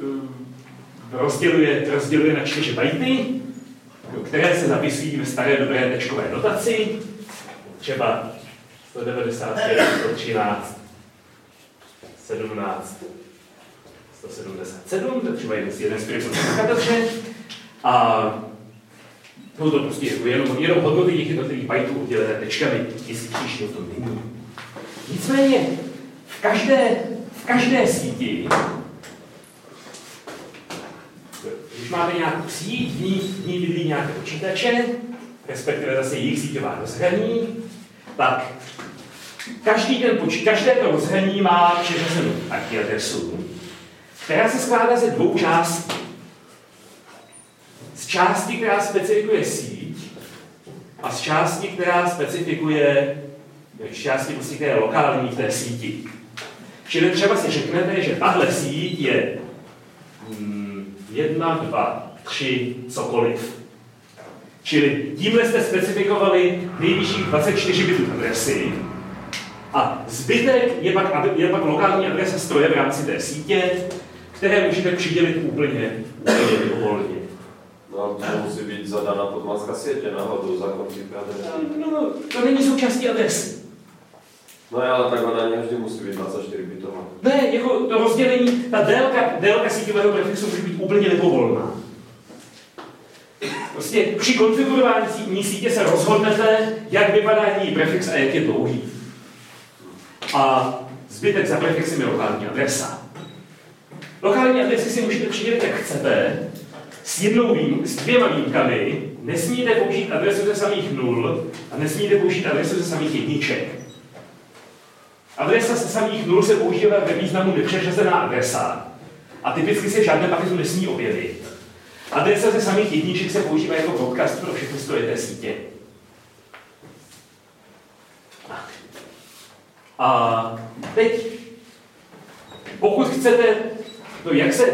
rozděluje na 4 bajty, které se zapisují ve staré dobré tečkové notaci, třeba 195, 113, 17, 177, to je třeba jeden z katedře. A to prostě jako jenom hodnoty těch jednotlivých bajtů oddělené tečkami, jestli příště o tom není. Nicméně v každé síti, když máte nějakou síť, v ní bydlí nějaké počítače, respektive zase jejich síťová rozhraní, tak každé to rozhraní má přiřazenou IP adresu, která se skládá ze 2 částí. Z části, která specifikuje síť, a z části, která specifikuje prostě, která je lokální v té síti. Čili třeba si řeknete, že tahle síť je 1, 2, 3, cokoliv. Čili tímhle jste specifikovali nejvyšších 24 bitů adresy a zbytek je pak lokální adresa stroje v rámci té sítě, které můžete přidělit úplně libovolně. No, to musí být zadána podmazka sítě náhodou za konfigurace. No, to není součástí adresy. No ale tak ona nevždy musí být 24 bitová. Ne, jako to rozdělení, ta délka síťového prefixu může být úplně libovolná. Prostě při konfigurování sítě se rozhodnete, jak vypadá její prefix a jak je dlouhý. A zbytek za prefixem je lokální adresa. Lokální adresy si můžete přidělit, jak chcete, s 2 výjimkami. Nesmíte použít adresu ze samých 0 a nesmíte použít adresu ze samých jedniček. Adresa ze samých 0 se používá ve významu nepřeřazená adresa a typicky se v žádném paketu nesmí objevit. Adresa ze samých jedniček se používá jako broadcast pro všechny stroje té sítě. A teď, pokud chcete, no jak se,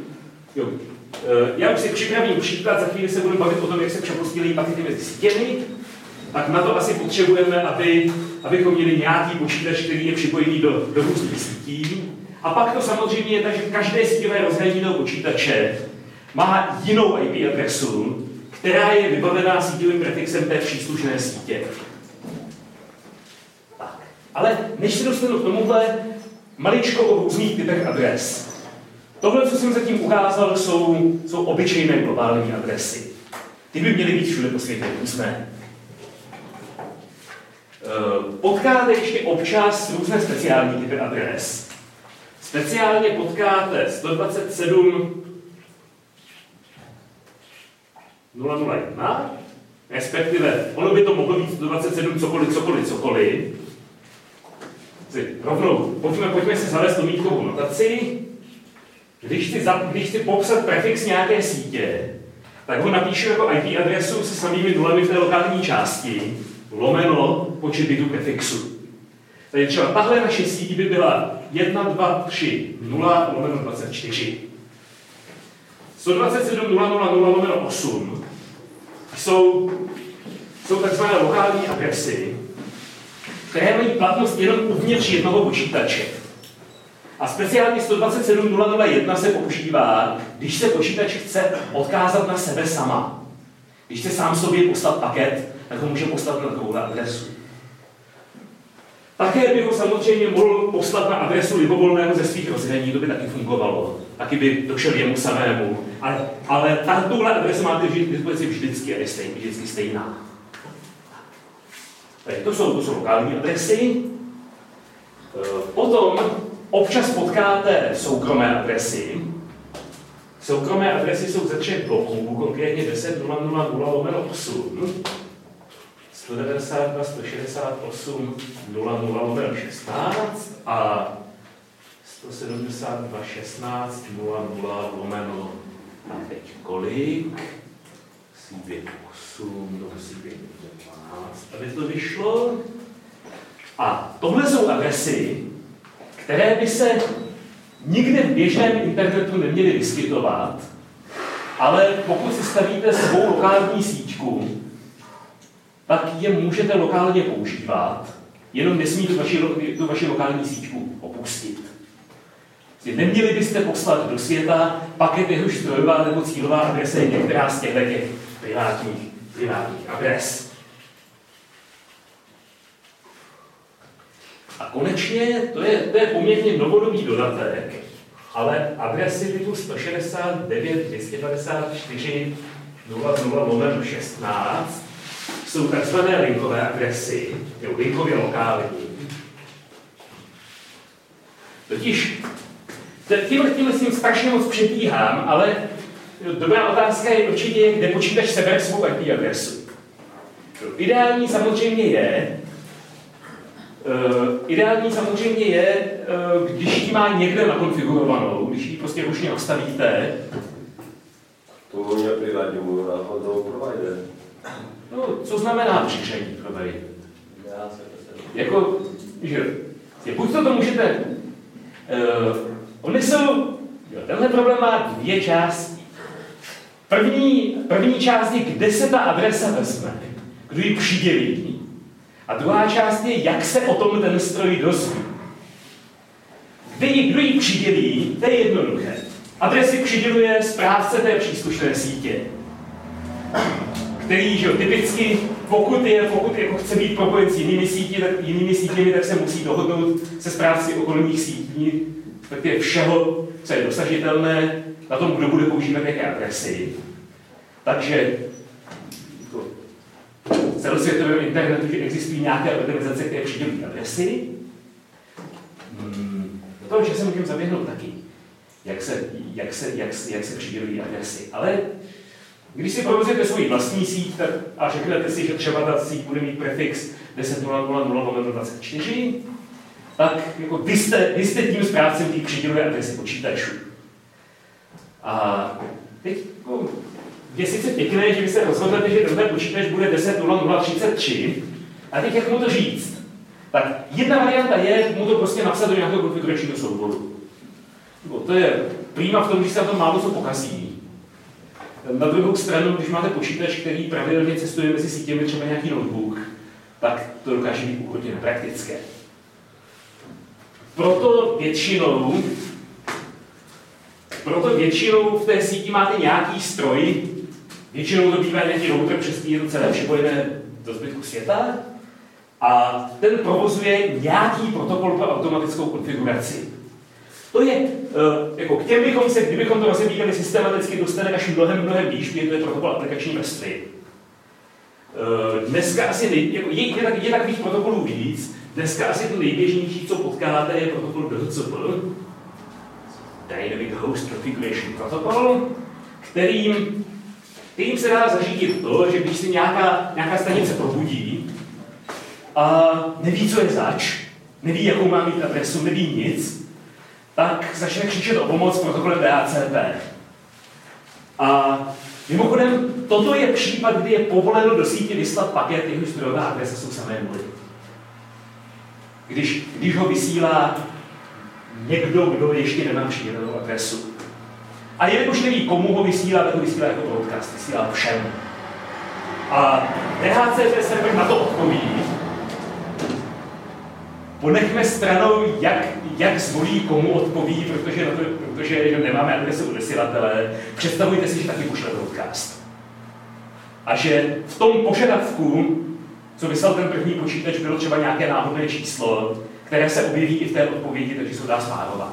já už si připravím příklad, za chvíli se budu bavit o tom, jak se přeposílají pakety mezi sítěmi, tak na to asi potřebujeme, abychom měli nějaký počítač, který je připojený do různých sítí. A pak to samozřejmě je tak, že každé síťové rozhraní toho počítače má jinou IP adresu, která je vybavená síťovým prefixem té příslušné sítě. Tak. Ale než se dostanu k tomuhle, maličko o různých typech adres. Tohle, co jsem zatím ukázal, jsou obyčejné globální adresy. Ty by měly být všude po světě různé. Potkáte ještě občas různé speciální typy adres. Speciálně potkáte 127.001, respektive ono by to mohlo být 127 cokoliv. Rovnou, pojďme si zavést lomítkovou notaci. Když chci popsat prefix nějaké sítě, tak ho napíšu jako IP adresu se samými nulami v té lokální části, lomeno počet bitů prefixu. Takže třeba tahle naše síť by byla 1, 2, 3, 0, lomeno 24. 127 0 0 0 lomeno 8 jsou takzvané lokální adresy, které mají platnost jenom uvnitř jednoho počítače. A speciálně 127 001 se používá, když se počítač chce odkázat na sebe sama. Když chce sám sobě poslat paket, tak ho může poslat na takovou adresu. Také by ho samozřejmě mohl poslat na adresu libovolného ze svých rozhraní, to by taky fungovalo. Taky by došel jemu samému. Ale tahle adresa máte vždycky a je vždycky stejná. To jsou lokální adresy. Potom občas potkáte soukromé adresy. Soukromé adresy jsou ze 3 bloků, konkrétně 10 0 0 0 lomeno 8, 192 168 0 0 lomeno 16 a 172 16 0 0 lomeno a teď kolik? Musí být 8, to musí být 12, aby to vyšlo. A tohle jsou adresy, které by se nikde v běžném internetu neměly vyskytovat, ale pokud si stavíte svou lokální síťku, tak je můžete lokálně používat, jenom nesmí tu vaši lokální síťku opustit. Neměli byste poslat do světa paket, jehož strojová nebo cílová adresa je některá z těchto privátních adres. A konečně, to je poměrně novodobý dodatek, ale adresy typu 169 254 00 lomeno 16 jsou takzvané linkové adresy, nebo linkově lokální. Totiž tímhle s tím strašně moc přepíhám, ale dobrá otázka je určitě, kde počítač sebere svou IP adresu. Ideální samozřejmě je, když ji má někde nakonfigurovanou, když ji prostě ručně nastavíte. To mě privádnímu náhodou provider. No, co znamená přiření provider? Jako, že buď to můžete... tenhle problém má 2 části. První část je, kde se ta adresa vezme, kdo ji přidělí. A druhá část je, jak se o tom ten stroj dozví. Kdo ji přidělí, to je jednoduché. Adresy přiděluje správce té příslušné sítě, který, že typicky, pokud jako chce být propojen s jinými sítěmi, tak se musí dohodnout se správci okolních sítí, respektive všeho, co je dosažitelné, na tom, kdo bude používat jaké adresy. Takže v celosvětovém internetu, že existují nějaké organizace, které přidělují adresy. Do toho, že se můžeme zaběhnout taky, jak se přidělují adresy. Ale když si provozujete svou vlastní síť a řeknete si, že třeba ta síť bude mít prefix 10.0.0.0.24, tak jako vy jste tím správcem, který přiděluje adresy počítačů. A teď je sice pěkné, že vy se rozhodnete, že tenhle počítač bude 10.0.0.33, a teď jak mu to říct? Tak jedna varianta je mu to prostě napsat do nějakého konfiguračního souboru. To je prima v tom, že se tam málo co pokazí. Na druhou stranu, když máte počítač, který pravidelně cestuje mezi sítěmi, třeba nějaký notebook, tak to dokáže být úplně nepraktické. Proto většinou v té síti máte nějaký stroj, většinou to bývá nějaký router, přes který je to celé připojené do zbytku světa, a ten provozuje nějaký protokol pro automatickou konfiguraci. To je, jako k těm bychom se, kdybychom to rozebírali systematicky, dostane až mnohem blíž, protože to je protokol aplikační vrstvy. Dneska asi je takových protokolů víc. Dneska asi to nejběžnější, co potkáte, je protokol DHCP, Dynamic Host Configuration Protocol, kterým se dá zařídit to, že když si nějaká stanice probudí a neví, co je zač, neví, jakou má mít adresu, neví nic, tak začne křičet o pomoc protokolem DHCP. A Mimochodem, toto je případ, kdy je povoleno do sítě vyslat paket, jehož zdrojová adresa jsou samé nuly. Když ho vysílá někdo, kdo ještě nemá přidělenou adresu. A jelikož neví, komu ho vysílá, tak ho vysílá jako broadcast, vysílá všem. A DHCP server na to odpoví. Ponechme stranou, jak zvolí, komu odpoví, protože nemáme adresu odesílatele. Představujte si, že taky pošle broadcast. A že v tom požadavku, co vyslal ten první počítač, bylo třeba nějaké náhodné číslo, které se objeví i v té odpovědi, takže se ho dá spárovat.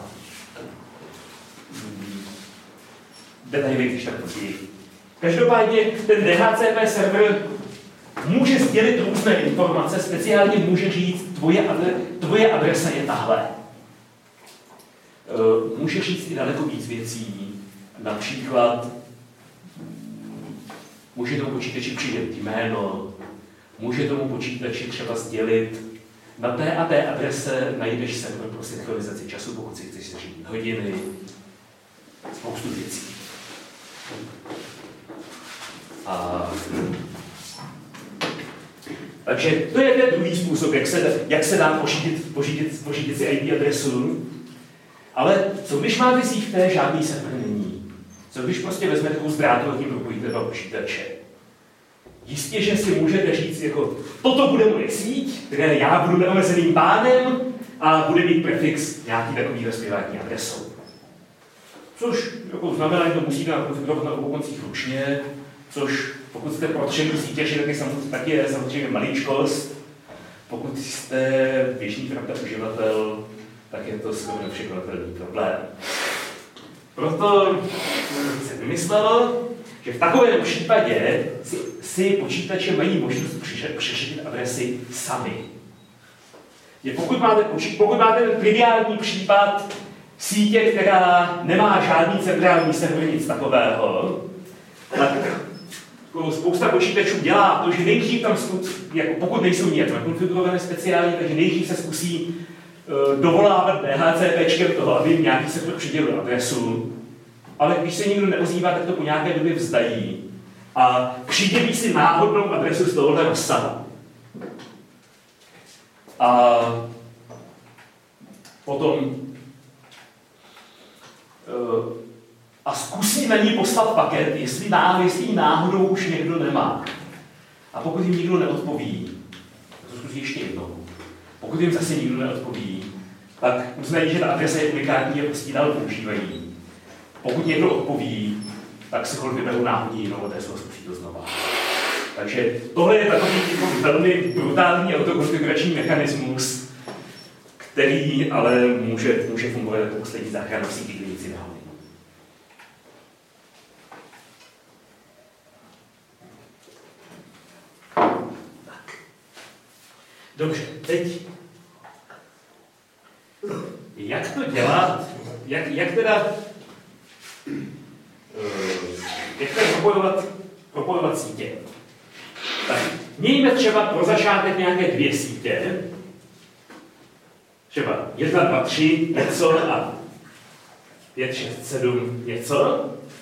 Detaily, když tak později. Každopádně ten DHCP server může sdělit různé informace, speciálně může říct, tvoje adresa je tahle. Může říct i daleko víc věcí, například může tomu počítači přidělit jméno, může tomu počítači třeba sdělit, na té a té adrese najdeš server pro synchronizaci času, pokud si chceš zařídit hodiny, spoustu věcí. Takže to je ten druhý způsob, jak se dá pořídit si IP adresu. Ale co když máte síť, v té žádný server není? Co když prostě vezmete kus drátu a tím propojíte dva počítače? Jistě, že si můžete říct, jako, toto bude moje síť, které já budu neomezeným pánem a bude mít prefix nějaký takový privátní adresou. Což jako, znamená, že to musíte nakonfigurovat na obou koncích ručně, což pokud jste protřený sítěři, tak je samozřejmě maličkost. Pokud jste běžný uživatel, tak je to skoro nepřekonatelný problém. Proto se vymyslelo, že v takovém případě si počítače mají možnost přešeřit adresy sami. Pokud máte ten triviální případ sítě, která nemá žádný centrální server, nic takového, tak spousta počítačů dělá to, že nejdřív tam pokud nejsou nijak nakonfigurované speciálně, takže nejdřív se zkusí dovolávat DHCPčkem toho, aby jim nějaký server přidělil adresu, ale když se nikdo neozývá, tak to po nějaké době vzdají a přidělí si náhodnou adresu z tohohle rozsahu. A potom a zkusí na ní poslat paket, jestli ji náhodou už někdo nemá. A pokud jim nikdo neodpoví, tak to zkusí ještě jednou. Pokud jim zase nikdo neodpoví, tak uznají, že ta adresa je unikátní a prostě dál používají. Pokud někdo odpoví, tak si vyberou náhodně jinou adresu a zkusí to znova. Takže tohle je takový velmi brutální autokonfigurační mechanismus, který ale může fungovat jako poslední záchrana v síti, kdy nic jiného není. Dobře, teď jak to dělat, jak teda propojovat sítě? Tak mějme třeba pro začátek nějaké dvě sítě, třeba 1, 2, 3 něco a 5, 6, 7 něco.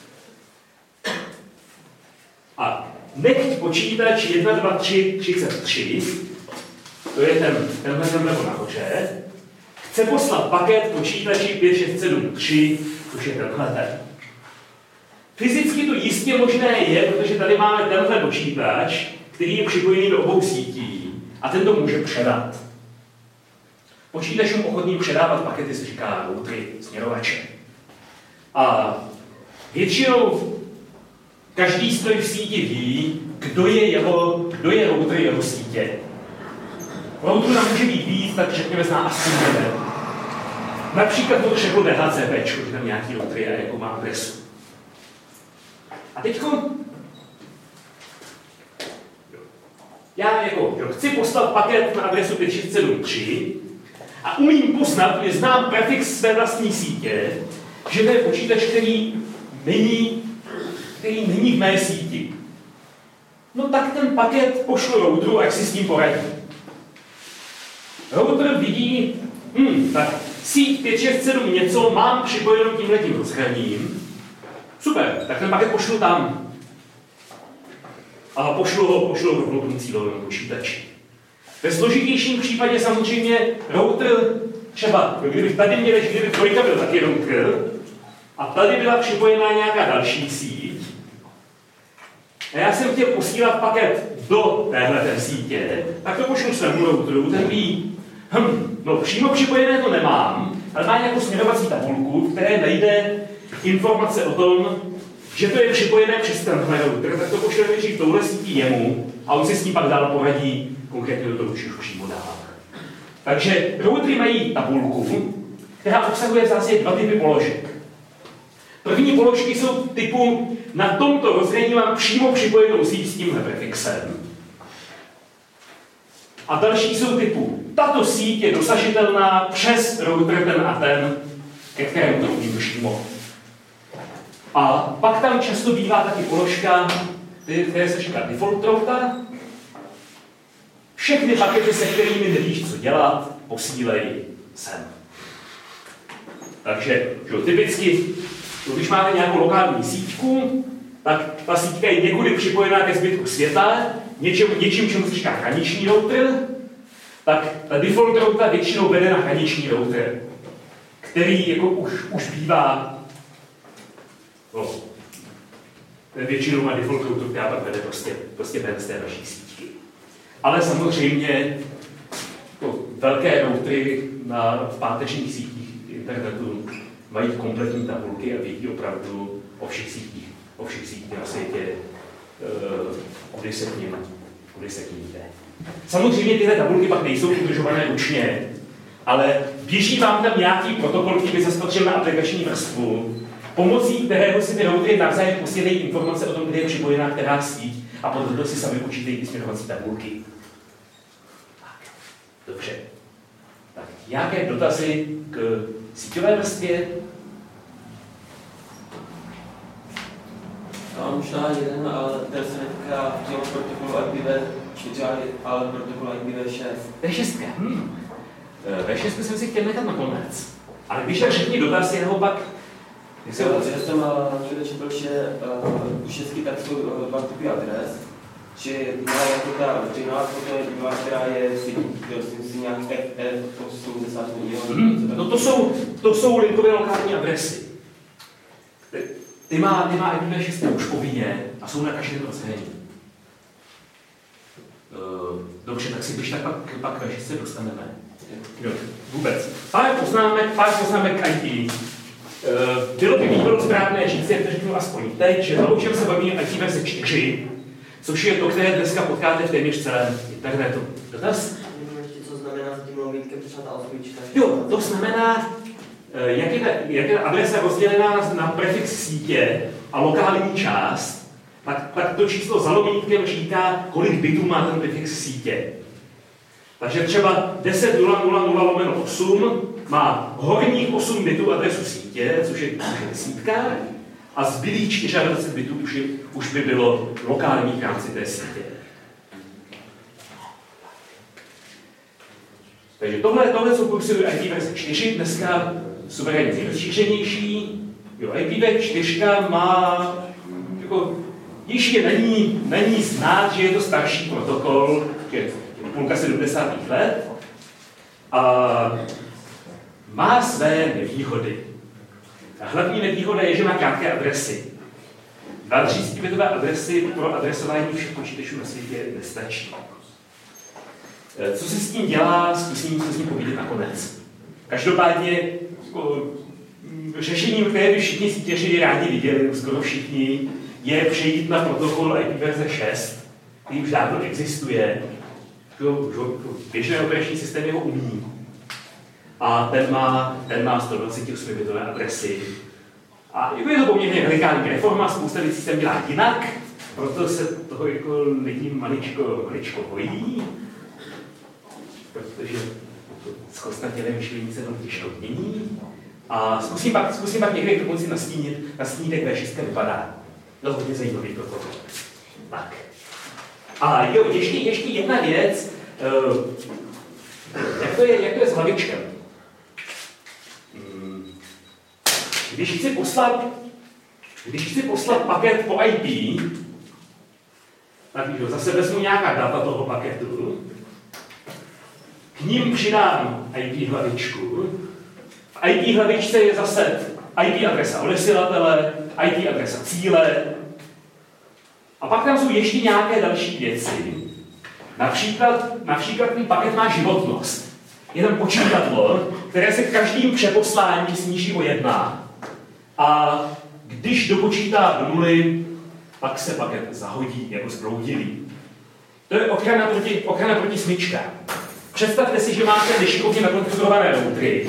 A nechť počítač 1, 2, 3, 33, to je tenhle nebo nahoře, chce poslat paket počítači 5, 6, 7, 3, což je tenhle. Fyzicky to jistě možné je, protože tady máme tenhle počítač, který je připojený do obou sítí a ten to může předat. Počítačům ochotným předávat pakety se říká routery, směrovače. A většinou každý stroj v síti ví, kdo je router jeho sítě. Routerů nám může být víc, tak řekněme zná asi jeden. Například to řekl DHCP, že tam nějaký router je a jakou má adresu. A teďko já chci poslat paket na adresu 5673 a umím poznat, že znám prefix své vlastní sítě, že to je počítač, který není v mé síti. No tak ten paket pošlu routeru, jak si s ním poradí. Router vidí, tak síť 567 něco mám připojenou tímhletím rozhraním. Super, tak ten paket pošlu tam. a pošlu ho rovnou tomu cílovému počítači. Ve složitějším případě samozřejmě router, třeba kdybych tady měl, kdyby trojka byl taky router, a tady byla připojená nějaká další síť, a já jsem chtěl posílat paket do téhleté sítě, tak to pošlu svému routeru, ten ví, no přímo připojené to nemám, ale má nějakou směrovací tabulku, v které najde informace o tom, že to je připojené přes tenhle router, tak to pošle nejdřív touhle sítí jemu a on si s tím pak dál poradí konkrétně do toho už přímo dál. Takže routery mají tabulku, která obsahuje v zásadě dva typy položek. První položky jsou typu, na tomto rozhraní mám přímo připojenou síť s tímhle prefixem. A další jsou typu, tato síť je dosažitelná přes router ten a ten, ke kterému to umím přímo. A pak tam často bývá taky položka, které se říká default router. Všechny pakety, se kterými nevíš, co dělat, posílej sem. Takže typicky, když máte nějakou lokální síťku, tak ta síťka je někudy připojená ke zbytku světa, něčím, čemu se říká hraniční router, tak ta default router většinou vede na hraniční router, který jako už bývá, no, většinou má default router, která pak vede prostě ven z té vaší sítky. Ale samozřejmě velké routery v pátečních sítích internetu mají kompletní tabulky a vědí opravdu o všech sítích na světě, kudy se k nim jde. Samozřejmě tyhle tabulky pak nejsou udržované ručně, ale běží vám tam nějaký protokol, který by zastačil na aplikační vrstvu, pomocí kterého si ty routery navzájem posílají informace o tom, kde je připojená která síť a podle toho si sami počítají ty směrovací tabulky. Tak, dobře. Tak, nějaké dotazy k síťové vrstvě? Mám možná jeden, ale ten se netýká přímo protokolu IPv4, ale protokolu IPv6. V6. V6 jsem si chtěl nechat nakonec. Ale když tak řekni dotaz, je naopak... Já jsem někde četl, že u šestky tak jsou dva typy adres, že jedna je jako ta veřejná, potom je druhá, která je si nějak F80 milionů. No to jsou linkové lokální adresy. Ty má IPv6 už povinně a jsou na každém rozhraní. Dobře, tak si když tak pak k V6 dostaneme. Jo, vůbec. Pár poznámek k IT. Bylo by bývalo správné říct, jak to řeknu aspoň teď, že to, o čem se bavíme IPv4, což je to, které dneska potkáte v téměř celém internetu. Dotaz? Co znamená za tím lomítkem třeba ta osmička? Jo, to znamená, jak je ta adresa rozdělená na prefix sítě a lokální část, tak to číslo za lomítkem říká, kolik bitů má ten prefix sítě. Takže třeba 10.0.0.0/8 má horních 8 bitů adresu sítě, což je desítka, a zbylých 24 bitů už by bylo lokální v rámci té sítě. Takže tohle jsou kursy IPv4, dneska suverénně rozšířenější. Jo, IPv4 má, jako, již je na ní znát, že je to starší protokol, že půlka 70. let, a má své nevýhody. A hlavní nevýhoda je, že má krátké adresy. 32-bitové adresy pro adresování všech počítačů na světě nestačí. Co se s tím dělá, zkusím se s tím povídat nakonec. Každopádně řešením, které by všichni sítěři rádi viděli, skoro všichni, je přejít na protokol IPv6, který už dávno existuje. Běžné operační systémy ho umí. A ten má 128-bitové adresy. A je to poměrně radikální reforma, spousta věcí se dělá jinak, proto se toho jako lidi maličko bojí, protože zkostnatělé myšlení se tam těžko mění. A zkusím pak někde k pomoci nastínit, jak V6 vypadá. To je hodně zajímavý protokol. Tak. A jo, ještě jedna věc. Jak to je s hlavičkem? Když chci poslat paket po IP, Takže zase vezmu nějaká data toho paketu, k ním přidám IP hlavičku. V IP hlavičce je zase IP adresa odesilatele, IP adresa cíle. A pak tam jsou ještě nějaké další věci. Například ten paket má životnost. Je tam počítadlo, které se každým přeposláním sníží o 1. A když dopočítá do 0, pak se paket zahodí jako zbloudilý. To je ochrana proti smyčkám. Představte si, že máte nešikovně nakonfigurované routery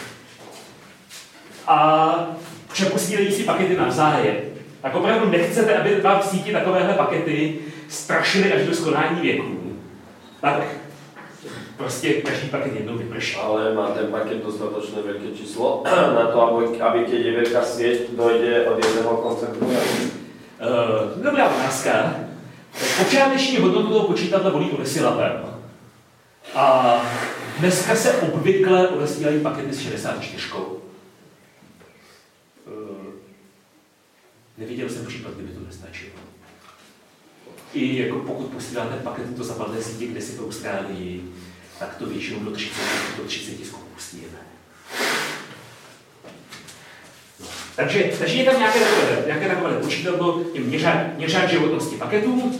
a přeposílejí si pakety navzájem. Tak opravdu nechcete, aby vám v síti takovéhle pakety strašily až do skonání věku. Tak prostě každý paket jednou vyprší. Ale má ten paket dostatečné velké číslo na to, aby keď je velká svěť, dojde od jedného konce k druhému? Dobrá otázka. Počáteční hodnotu toho počítadla volí odesilatel. A dneska se obvykle odesílají pakety s 64. Neviděl jsem případ, kdyby to nestačilo. I jako pokud posíláte paket do zapadlé sítě, kde si v Austrálii, tak to většinou do 30 skoků stihne. Takže je tam nějaké takové počítadlo, měřák životnosti paketů.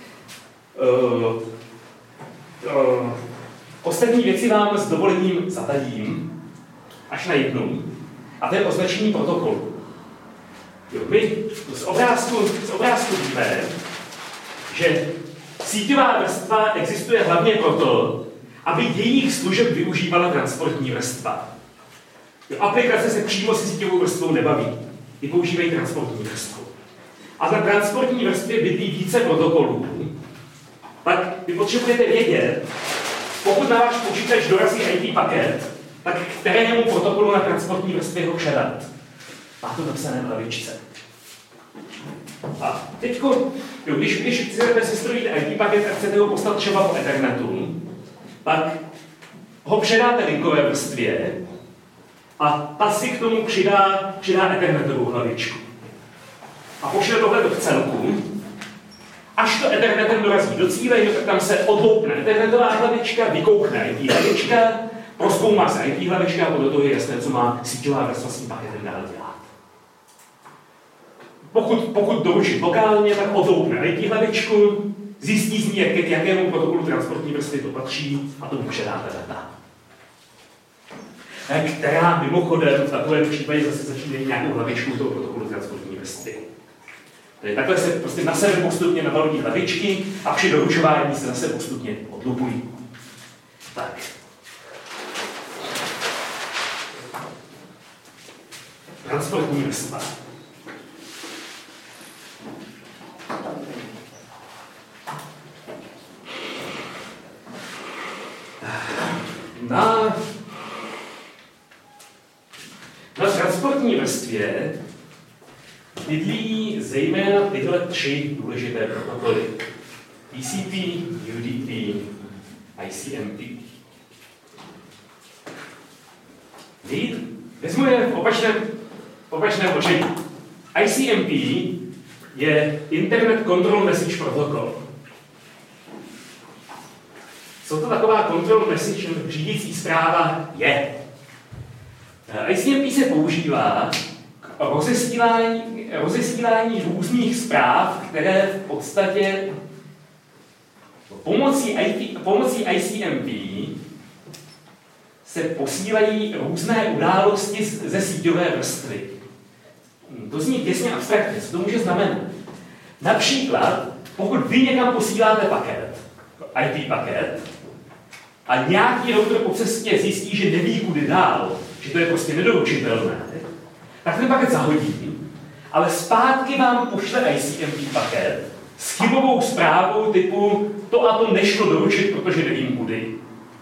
Ostatní věci vám s dovolením zatajím až na jednu, a to je označení protokolu. My z obrázku víme, že síťová vrstva existuje hlavně proto, aby jejich služeb využívala transportní vrstva. Aplikace se přímo se síťovou vrstvou nebaví. Ty používají transportní vrstvu. A na transportní vrstvě bydlí více protokolů. Tak vy potřebujete vědět, pokud na váš počítač dorazí IP paket, tak kterému protokolu na transportní vrstvě ho předat. Má to napsané v hlavičce. A teď, když chcete sestrojit IP paket a chcete ho poslat třeba po Ethernetu, pak ho předáte linkové vrstvě a ta si k tomu přidá Ethernetovou hlavičku. A pošle tohle do celku. Až to Ethernetem dorazí do cíle, tak tam se odloupne Ethernetová hlavička, vykoukne IP hlavička, prozkoumá se IP hlavička a podle toho je jasné, co má síťová vrstva s tím paketem dál dělat. Pokud doručit lokálně, tak odloupne IP hlavičku, zjistí z ní, k jakému protokolu transportní vrstvy to patří a tomu předáte data. Která mimochodem v takovém případě zase začínají nějakou hlavičku toho protokolu transportní vrstvy. Takhle se prostě na sebe postupně nabalují hlavičky a při doručování se zase postupně odlupují. Tak. Transportní vrstva. Na transportní vrstvě bydlí zejména tyhle 3 důležité protokoly. TCP, UDP, ICMP. Vezmu je v opačném učení. ICMP je Internet Control Message Protocol. Co to taková control message řídící zpráva je? ICMP se používá k rozesílání různých zpráv, které v podstatě pomocí ICMP se posílají různé události ze síťové vrstvy. To zní těsně abstraktně, co to může znamenat? Například, pokud vy někam posíláte paket, IP paket, a nějaký router po cestě zjistí, že neví kudy dál, že to je prostě nedoručitelné, tak ten paket zahodí, ale zpátky vám pošle ICMP paket s chybovou zprávou typu to a to nešlo doručit, protože nevím kudy.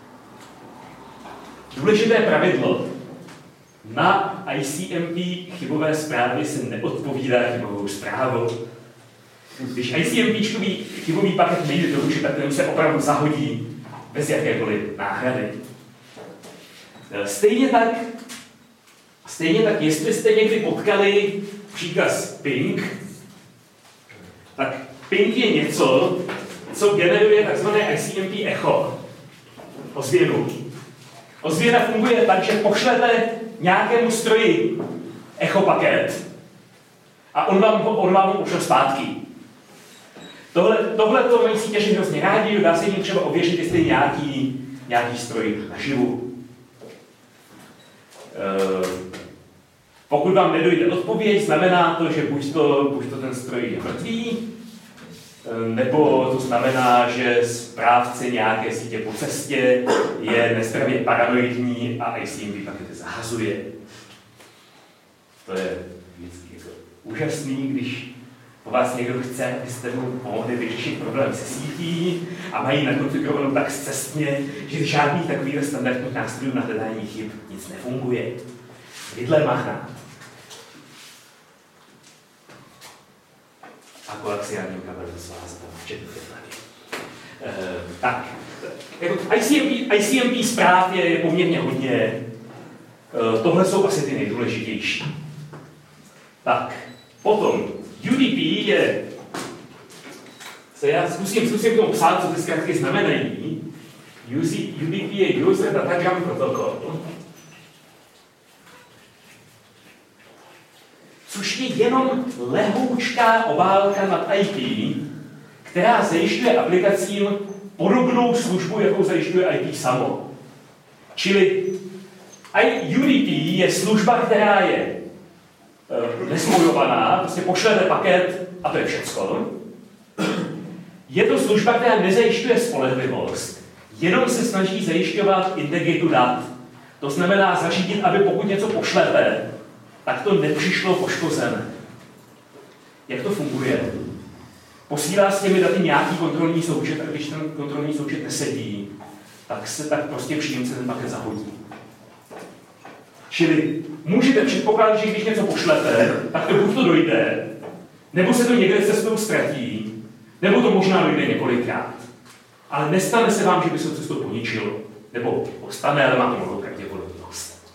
Důležité pravidlo. Na ICMP chybové zprávy se neodpovídá chybovou zprávou. Když ICMP chybový paket nejde doručit, tak ten se opravdu zahodí bez jakékoliv náhrady. Stejně tak, jestli jste někdy potkali příkaz ping, tak ping je něco, co generuje takzvané ICMP echo, ozvěnu. Ozvěna funguje tak, že pošlete nějakému stroji echo paket a on vám ho pošle zpátky. Tohle to mají sítěži hrozně rádi, dá se jim třeba ověřit, jestli je nějaký stroj naživu. Pokud vám nedojde odpověď, znamená to, že buď to ten stroj je mrtvý, nebo to znamená, že správce nějaké sítě po cestě je nezdravě paranoidní a ICMP pakety zahazuje. To je vždycky jako úžasný, když po vás někdo chce, abyste mu pomohli vyřešit problém se sítí a mají nakonfigurovanou tak scestně, že z žádných takových standardních nástrojů na hledání chyb nic nefunguje. Vidle má hrát. A koaxiální kabel svázat, včetně tak, jako ICMP zpráv je poměrně hodně. Tohle jsou asi ty nejdůležitější. Tak, potom UDP je, já zkusím k tomu psát, co ty zkrátky znamenají. UDP je User Datagram Protocol, což je jenom lehoučká obálka nad IP, která zajišťuje aplikacím podobnou službu, jakou zajišťuje IP samo. Čili UDP je služba, která je nespojovaná, prostě pošlete paket a to je všecko. Je to služba, která nezajišťuje spolehlivost, jenom se snaží zajišťovat integritu dat. To znamená zařídit, aby pokud něco pošlete, tak to nepřišlo poškozené. Jak to funguje? Posílá s těmi daty nějaký kontrolní součet a když ten kontrolní součet nesedí, tak prostě příjemce ten paket zahodí. Čili můžete předpokládat, že když něco pošlete, tak to buď to dojde, nebo se to někde cestou ztratí, nebo to možná dojde několikrát. Ale nestane se vám, že by se cestou poničilo. Nebo ostane, ale má to malou pravděpodobnost.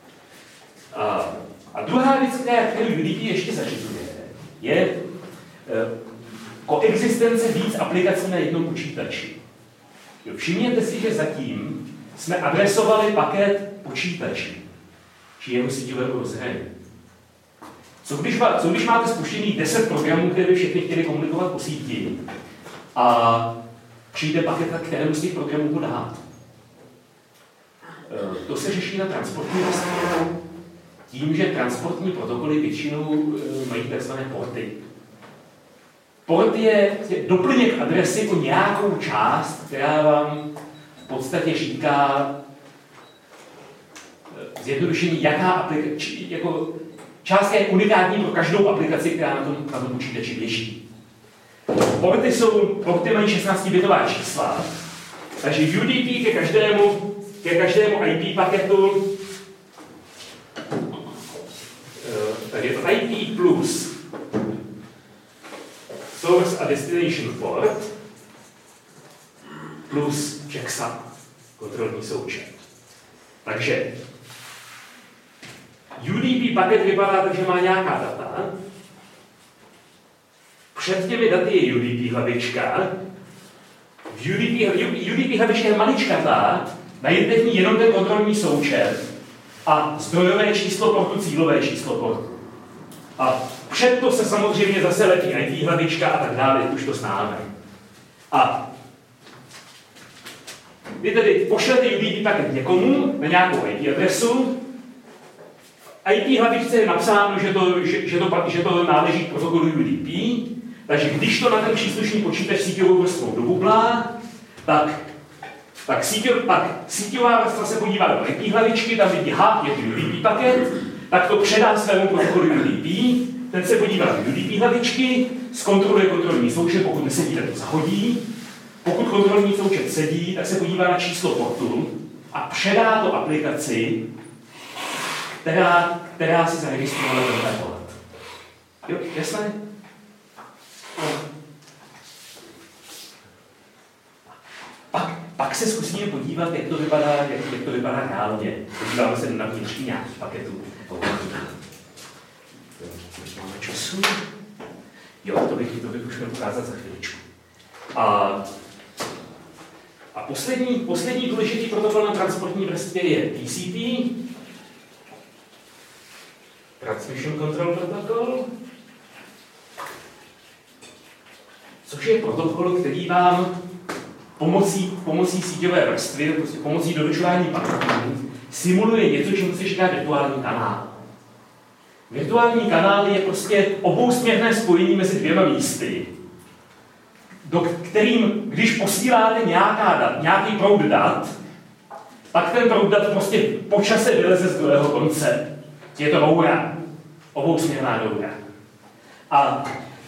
A druhá věc, kterou UDP ještě zařizuje, je koexistence víc aplikací na jednom počítači. Všimněte si, že zatím jsme adresovali paket počítači, či jeho síťového rozhraní. Co když máte spuštěných 10 programů, které by všechny chtěli komunikovat po síti a přijde paket, kterému z těch programů ho dát? To se řeší na transportní vrstě. Tím, že transportní protokoly většinou mají tzv. Porty. Port je doplněk adresy o nějakou část, která vám v podstatě říká zjednodušení, jaká aplikace, jako částka je unikátní pro každou aplikaci, která na tom počítači běží. Porty mají 16-bitová čísla, takže UDP ke každému IP paketu, tak je to IP plus source a destination port plus checksum, kontrolní součet. Takže UDP paket vypadá tak, že má nějaká data. Před těmi daty je UDP hlavička. UDP hlavička je maličkatá, najdete v ní jenom ten kontrolní součet a zdrojové číslo portu, cílové číslo portu. A před to se samozřejmě zase letí IP hlavička a tak dále, už to známe. A vy tedy pošlete UDP paket někomu na nějakou IP adresu. IP hlavičce je napsáno, že to náleží k protokolu UDP, takže když to na ten příslušný počítač síťovou vrstvou dobublá, tak síťová vrstva se podívá do IP hlavičky, tam vidí, je to UDP paket, tak to předá svému protokolu UDP, ten se podívá do UDP hlavičky, zkontroluje kontrolní součet, pokud nesedí, tak to zahodí. Pokud kontrolní součet sedí, tak se podívá na číslo portu a předá to aplikaci, která si zaregistrovala ten port. Jo, jasné? Pak se zkusíme podívat, jak to vypadá reálně. Podíváme se na vnitřní nějakých paketů. Máme času? Jo, to bych už měl ukázat za chviličku. A poslední důležitý protokol na transportní vrstvě je TCP, Transmission Control Protocol, což je protokol, který vám pomocí síťové vrstvy, prostě pomocí doručování paketů, simuluje něco, čemu se říká virtuální kanál. Virtuální kanál je prostě obousměrné spojení mezi dvěma místy, do kterým, když posíláte nějaký proud dat, pak ten proud dat prostě po čase vyleze z druhého konce. Je to roura, obousměrná roura. A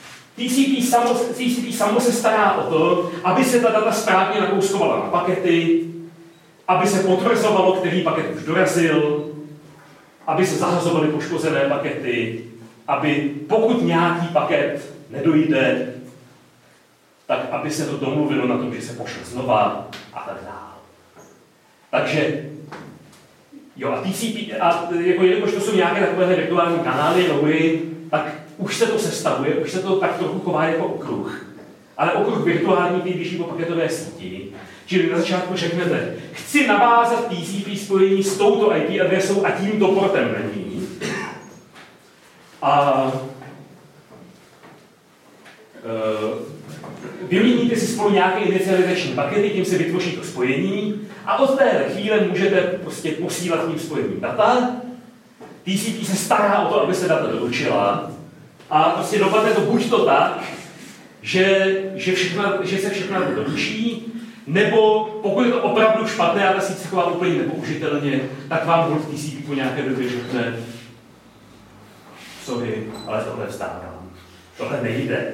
TCP samo se stará o to, aby se ta data správně nakouskovala na pakety, aby se potvrzovalo, který paket už dorazil, aby se zahazovaly poškozené pakety, aby pokud nějaký paket nedojde, tak aby se to domluvilo na tom, že se pošle znova a tak dále. Takže jo, a TCP, jelikož to jsou nějaké takové virtuální kanály, roury, tak už se to sestavuje, už se to tak trochu chová jako okruh. Ale okruh virtuální, který běží po paketové síti. Čili na začátku řeknete, chci navázat TCP spojení s touto IP adresou a tímto portem na ní. A vyměníte si spolu nějaké inicializační pakety, tím se vytvoří to spojení a od té chvíle můžete prostě posílat tím spojením data. TCP se stará o to, aby se data doručila a prostě dopadne to buď to tak, že se všechno doručí, nebo pokud je to opravdu špatné a ta síť se chová úplně nepoužitelně, tak vám hold TCP po nějaké době řekne sorry, ale tohle vzdávám. Tohle nejde.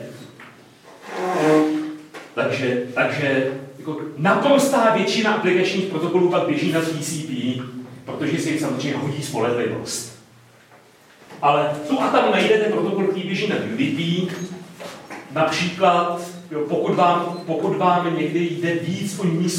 Takže jako naprostá většina aplikačních protokolů pak běží na TCP, protože si jich samozřejmě hodí spolehlivost. Ale tu a tam najdete protokol, který běží na UDP. Například, pokud vám někdy jde víc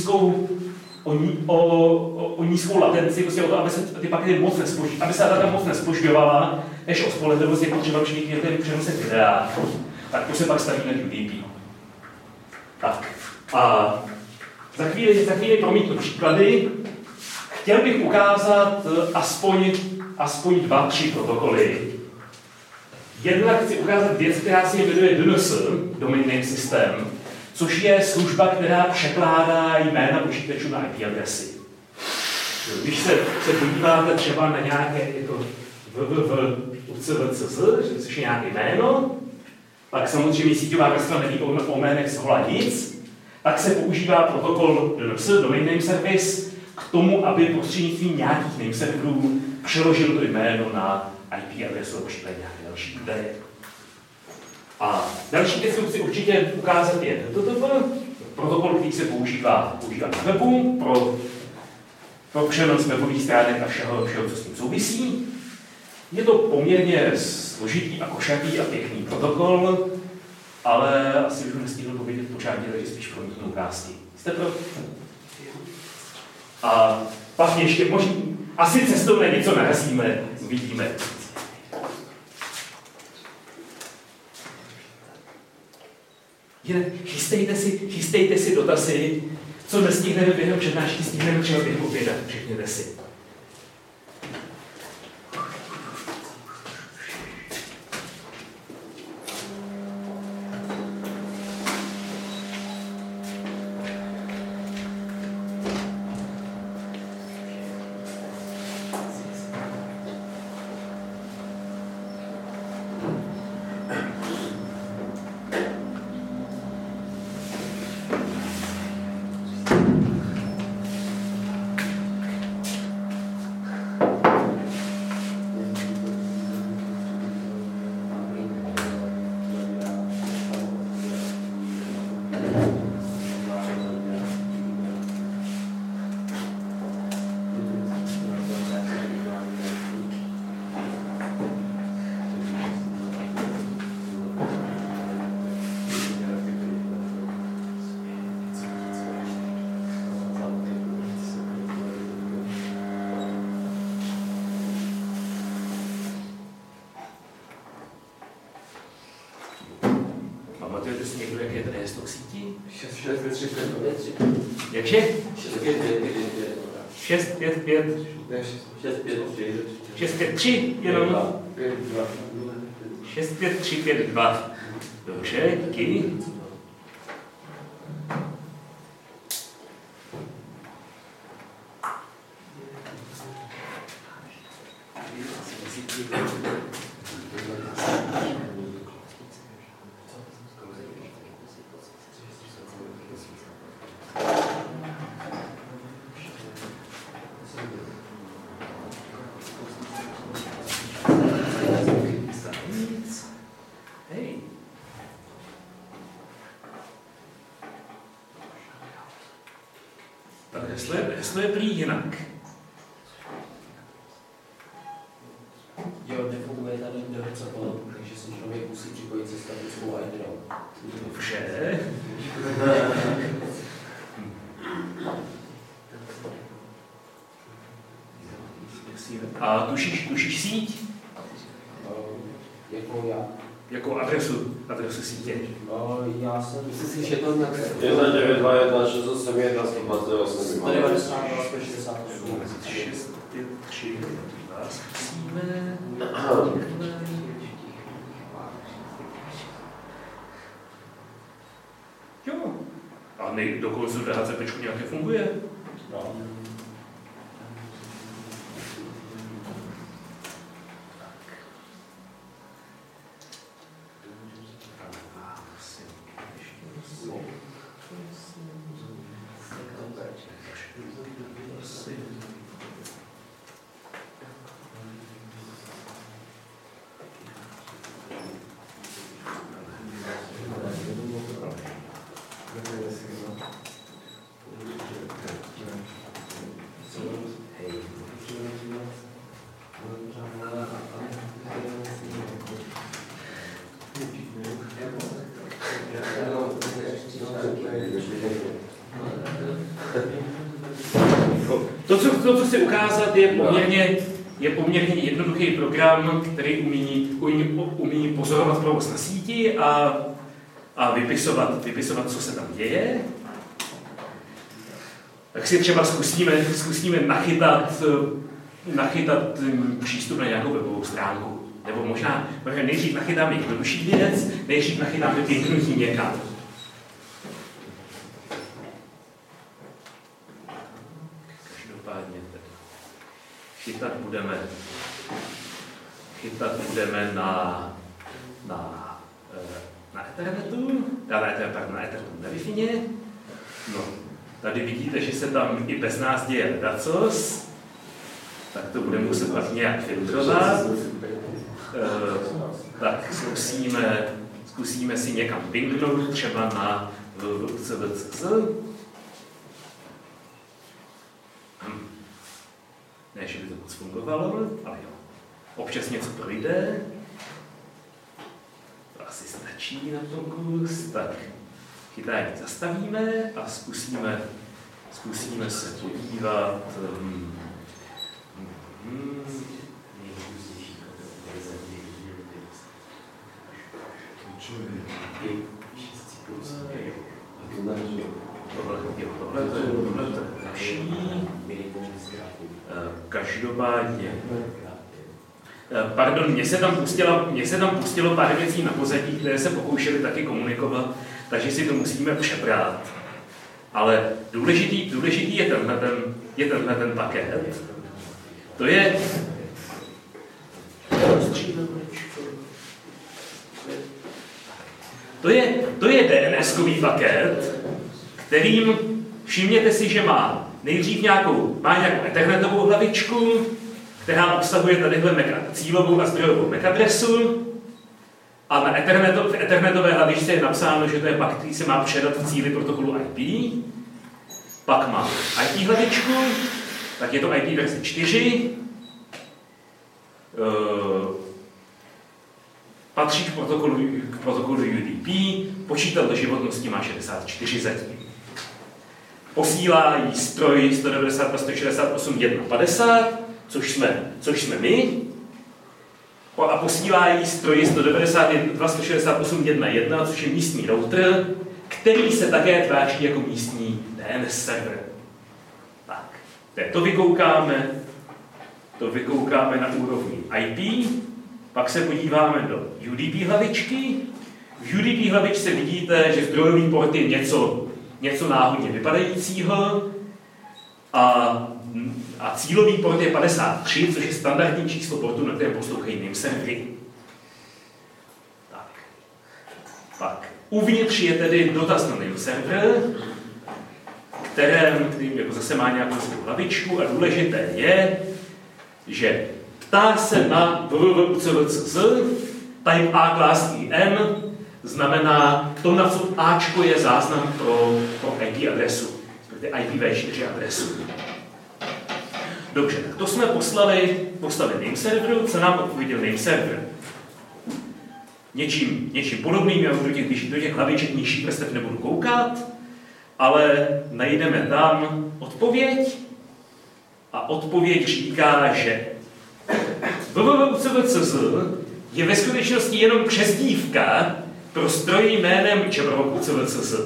o nízkou latenci, prostě o to, aby se ty pakety moc nespožďovaly, aby se data moc nespožďovala, než o spolehlivost je potřeba všichni ten přenosek videa, tak to se pak staví na UDP. Tak. A za chvíli promítnu příklady. Chtěl bych ukázat aspoň 2-3 protokoly. Jednak chci ukázat věc, která se jmenuje DNS, Domain Name System, což je služba, která překládá jména počítačů na IP adresy. Když se podíváte třeba na nějaké jako www.ucvcz, což je nějaké jméno, pak samozřejmě síťová vrstva neví o jménech z hola nic, tak se používá protokol DNS, Domain Name Service, k tomu, aby prostřednictvím nějakých name serverů přeložil to jméno na IP adresu, případně nějaké další údaje. A další věc, kterou chci určitě ukázat, je protokol, který se používá na webu pro přenos webových stránek a všeho, co s tím souvisí. Je to poměrně složitý a košatý a pěkný protokol, ale asi už ho nestihnu povědět pořádně, takže spíš promítnu ukázky. Jste pro? A pak ještě možná, asi cestou na něco narazíme, uvidíme. Chystejte si dotazy, co nestihneme během přednášky, stihneme třeba během oběda, řekněte si. pamatujete si někdo, jaký je dres tok sítí? 653. Jakže? 655. 653, jenom. 65352. Dobře, díky. Heslo je prý jinak. Jo, nefunguje tady DHCP, takže si člověk musí připojit se statickou hydrou. Vše. A tušíš síť? Jakou já? Jakou adresu sítě? Já jsem si, že to nějak... 1921 681 128. 192 168. 6, 5, 3, 2, zkusíme. Jo. A do konce DHCP nějaké funguje? No. To, co chci ukázat, je poměrně jednoduchý program, který umí pozorovat provoz na síti a vypisovat, co se tam děje. Tak si třeba zkusíme nachytat přístup na nějakou webovou stránku. Nebo možná nejdřív nachytáme jednodušší věc, nejdřív nachytáme vyhnutí někam. Chytat budeme na Ethernetu, na Ethernetu na Wi-Fi. No, tady vidíte, že se tam i bez nás děje ledacos, tak to budeme muset pak nějak filtrovat. Tak zkusíme si někam pingnout, třeba na www.cvcc. Ne, že by to moc fungovalo, ale jo. Občas něco projde. To asi stačí na tom kus. Tak chytání zastavíme a zkusíme se podívat. Tohle to je lepší. Každopádně. Pardon, mě se tam pustilo pár věcí na pozadí, které se pokoušely taky komunikovat, takže si to musíme přebrat. Ale důležitý je tenhle ten paket. To je DNS-kový paket, kterým všimněte si, že má nejdřív nějakou ethernetovou hlavičku, která obsahuje tadyhle cílovou a zdrojovou MAC adresu. A na ethernetové hlavičce je napsáno, že to je pak, který se má předat v cíli protokolu IP. Pak má IP hlavičku, tak je to IP verze 4. Patří k protokolu UDP, počítatel životnosti má 64 zatím. Posílá jí stroj 192.168.1.50, což jsme my. a posílá jí stroji 192.168.1.1, což je místní router, který se také tváří jako místní DNS server. Tak, to vykoukáme na úrovni IP, pak se podíváme do UDP hlavičky. V UDP hlavičce vidíte, že zdrojový port je něco náhodně vypadajícího a cílový port je 53, což je standardní číslo portu, na kterém poslouchají nameservery. Tak. Pak uvnitř je tedy dotaz na nameserver, který jako zase má nějakou svou hlavičku a důležité je, že ptá se na www.ucvcz, type A class IN, znamená to, na co Ačko je záznam pro IP adresu, IPv4 adresu. Dobře, tak to jsme poslali nameserveru, co nám odpověděl nameserver. Něčím podobným, já do těch hlaviček nižší vrstev nebudu koukat, ale najdeme tam odpověď a odpověď říká, že www.ucvcz je ve skutečnosti jenom přezdívka pro stroj jménem jabberwock.ucvcz.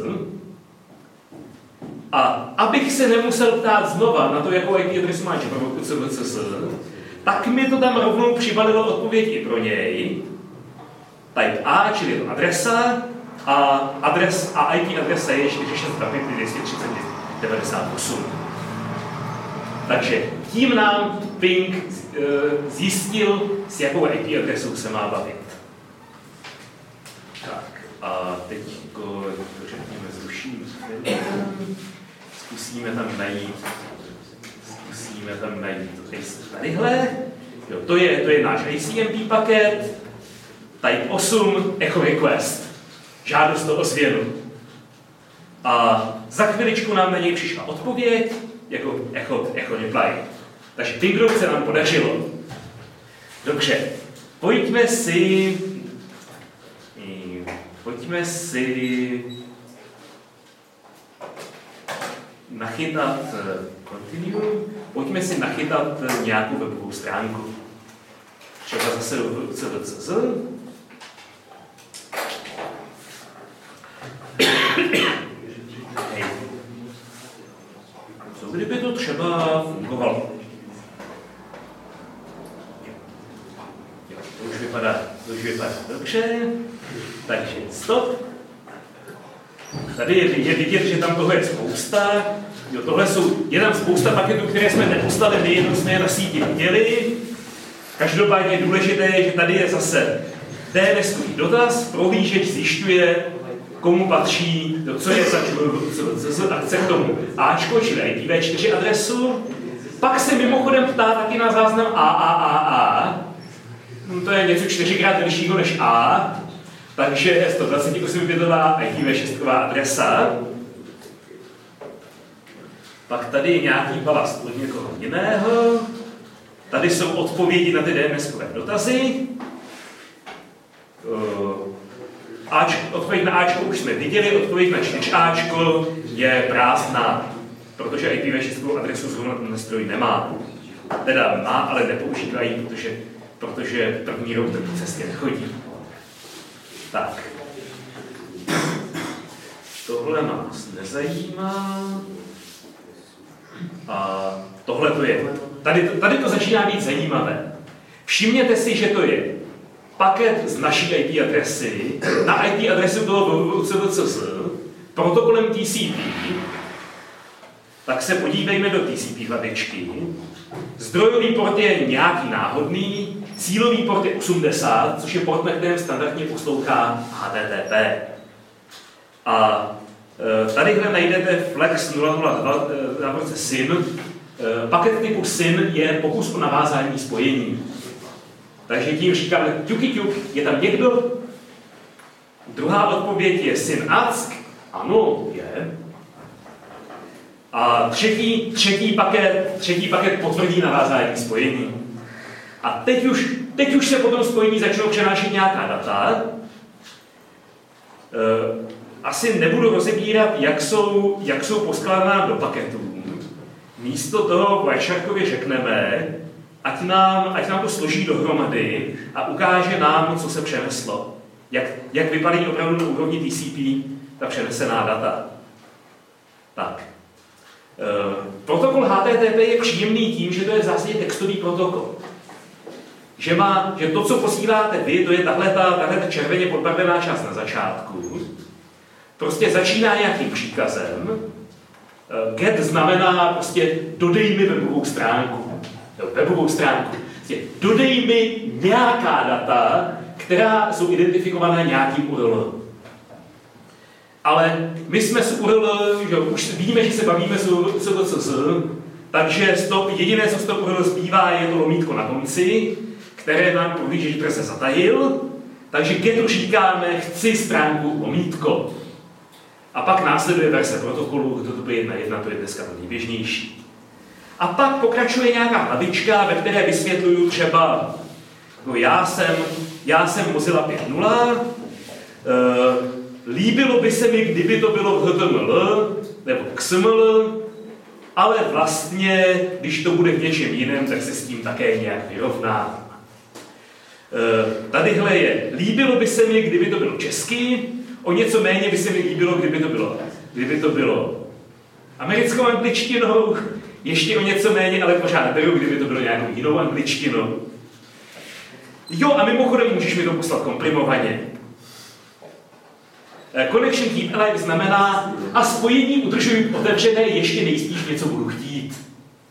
A abych se nemusel ptát znova na to, jakou IP adresu má jabberwock.ucvcz, tak mi to tam rovnou přibalilo odpověď i pro něj. Type A, čili je to adresa, a IP adresa je 462.230.98. Takže tím nám Ping zjistil, s jakou IP adresou se má bavit. Tak, a teď to řekněme zruším. Zkusíme tam najít tadyhle. Jo, to je náš ACMP paket, type 8, echo request, žádost o ozvěnu. A za chviličku nám na něj přišla odpověď, jako echo reply. Takže pingrout se nám podařilo. Dobře, pojďme si nachytat continuum, pojďme si nachytat nějakou webovou stránku. Třeba zase do www.ucvcz. Co kdyby to třeba fungovalo? To už vypadá dobře. Takže stop. Tady je vidět, že tam toho je spousta. Jo, je tam spousta paketů, které jsme neposlali, my jenom jsme je na síti viděli. Každopádně je důležité, že tady je zase DNS-kový dotaz, prohlížeč zjišťuje, komu patří, co je za a chce k tomu Ačko, čili IPv4 adresu. Pak se mimochodem ptá taky na záznam AAAA. To je něco 4x delšího než A, takže 128-bitová IPv6 adresa. Pak tady je nějaký balast od někoho jiného. Tady jsou odpovědi na ty DNS-kové dotazy. Odpověď na Ačko už jsme viděli, odpověď na 4Ačko je prázdná, protože IPv6 adresu zrovna ten stroj nemá. Teda má, ale nepoužívají, protože první router po cestě nechodí. Tak. Tohle nás nezajímá. A tohle to je. Tady to začíná být zajímavé. Všimněte si, že to je paket z naší IP adresy na IP adresu toho www.ucvcz protokolem TCP. Tak se podívejme do TCP hlavičky. Zdrojový port je nějaký náhodný, cílový port je 80, což je port, na kterém standardně poslouchá HTTP. A tadyhle najdete flex 002 SYN. Paket typu SYN je pokus o navázání spojení. Takže tím říkáme ťuk, je tam někdo? Druhá odpověď je SYN-ACK. Ano, je. A třetí paket potvrdí navázání spojení. A teď už se po tom spojení začnou přenášet nějaká data. Asi nebudu rozebírat, jak jsou poskládána do paketů. Místo toho Weissharkovi řekneme, ať ať nám to složí dohromady a ukáže nám, co se přeneslo. Jak vypadají opravdu na úrovni TCP ta přenesená data. Tak. Protokol HTTP je příjemný tím, že to je v zásadě textový protokol. Že to, co posíláte vy, to je tahle ta červeně podbarvená část na začátku. Prostě začíná nějakým příkazem. Get znamená prostě dodej mi webovou stránku. Prostě dodej mi nějaká data, která jsou identifikovaná nějakým URL. Ale my jsme s URL, že už víme, že se bavíme s CZ, takže jediné, co z toho URL zbývá, je to lomítko na konci, které nám prohlížeč se zatajil, takže getu říkáme, chci stránku lomítko. A pak následuje verze protokolu, to je 1.1, to je dneska to nejběžnější. A pak pokračuje nějaká hlavička, ve které vysvětluju třeba, jako já jsem Mozilla 5.0, líbilo by se mi, kdyby to bylo v HTML nebo XML, ale vlastně, když to bude v něčem jiném, tak se s tím také nějak vyrovnám. Tadyhle je, líbilo by se mi, kdyby to bylo česky, o něco méně by se mi líbilo, kdyby to bylo americkou angličtinou, ještě o něco méně, ale pořád beru, kdyby to bylo nějakou jinou angličtinou. Jo, a mimochodem můžeš mi to poslat komprimovaně. Connection keep alive znamená, a spojení udržuji otevřené, ještě nejspíš něco budu chtít.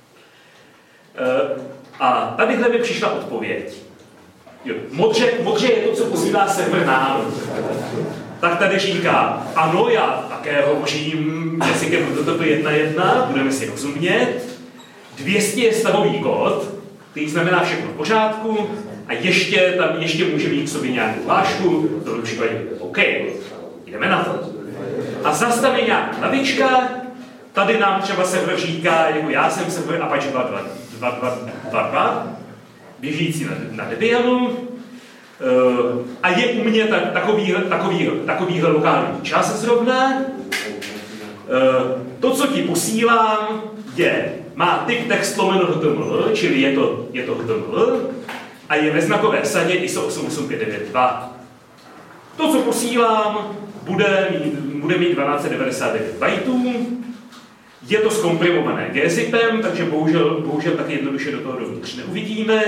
A tadyhle mi přišla odpověď. Jo, modře je to, co posílá server nám. Tak tady říká, ano, já také hovořím jazykem HTTP 1.1, budeme si rozumět. 200 je stavový kód, který znamená všechno v pořádku, a ještě může mít k sobě nějakou hlášku, to v případě OK, jdeme na to. A zase tam je nějaká hlavička, tady nám třeba server říká, jako já jsem server Apache 2.2, běžící na Debianu, a je u mě takovýhle lokální čas zrovna. To, co ti posílám, má typ text lomeno HTML, čili je to HTML, a je ve znakové sadě ISO 88592. To, co posílám, bude mít 1299 bajtů, je to zkomprimované gzipem, takže bohužel tak jednoduše do toho dovnitř neuvidíme.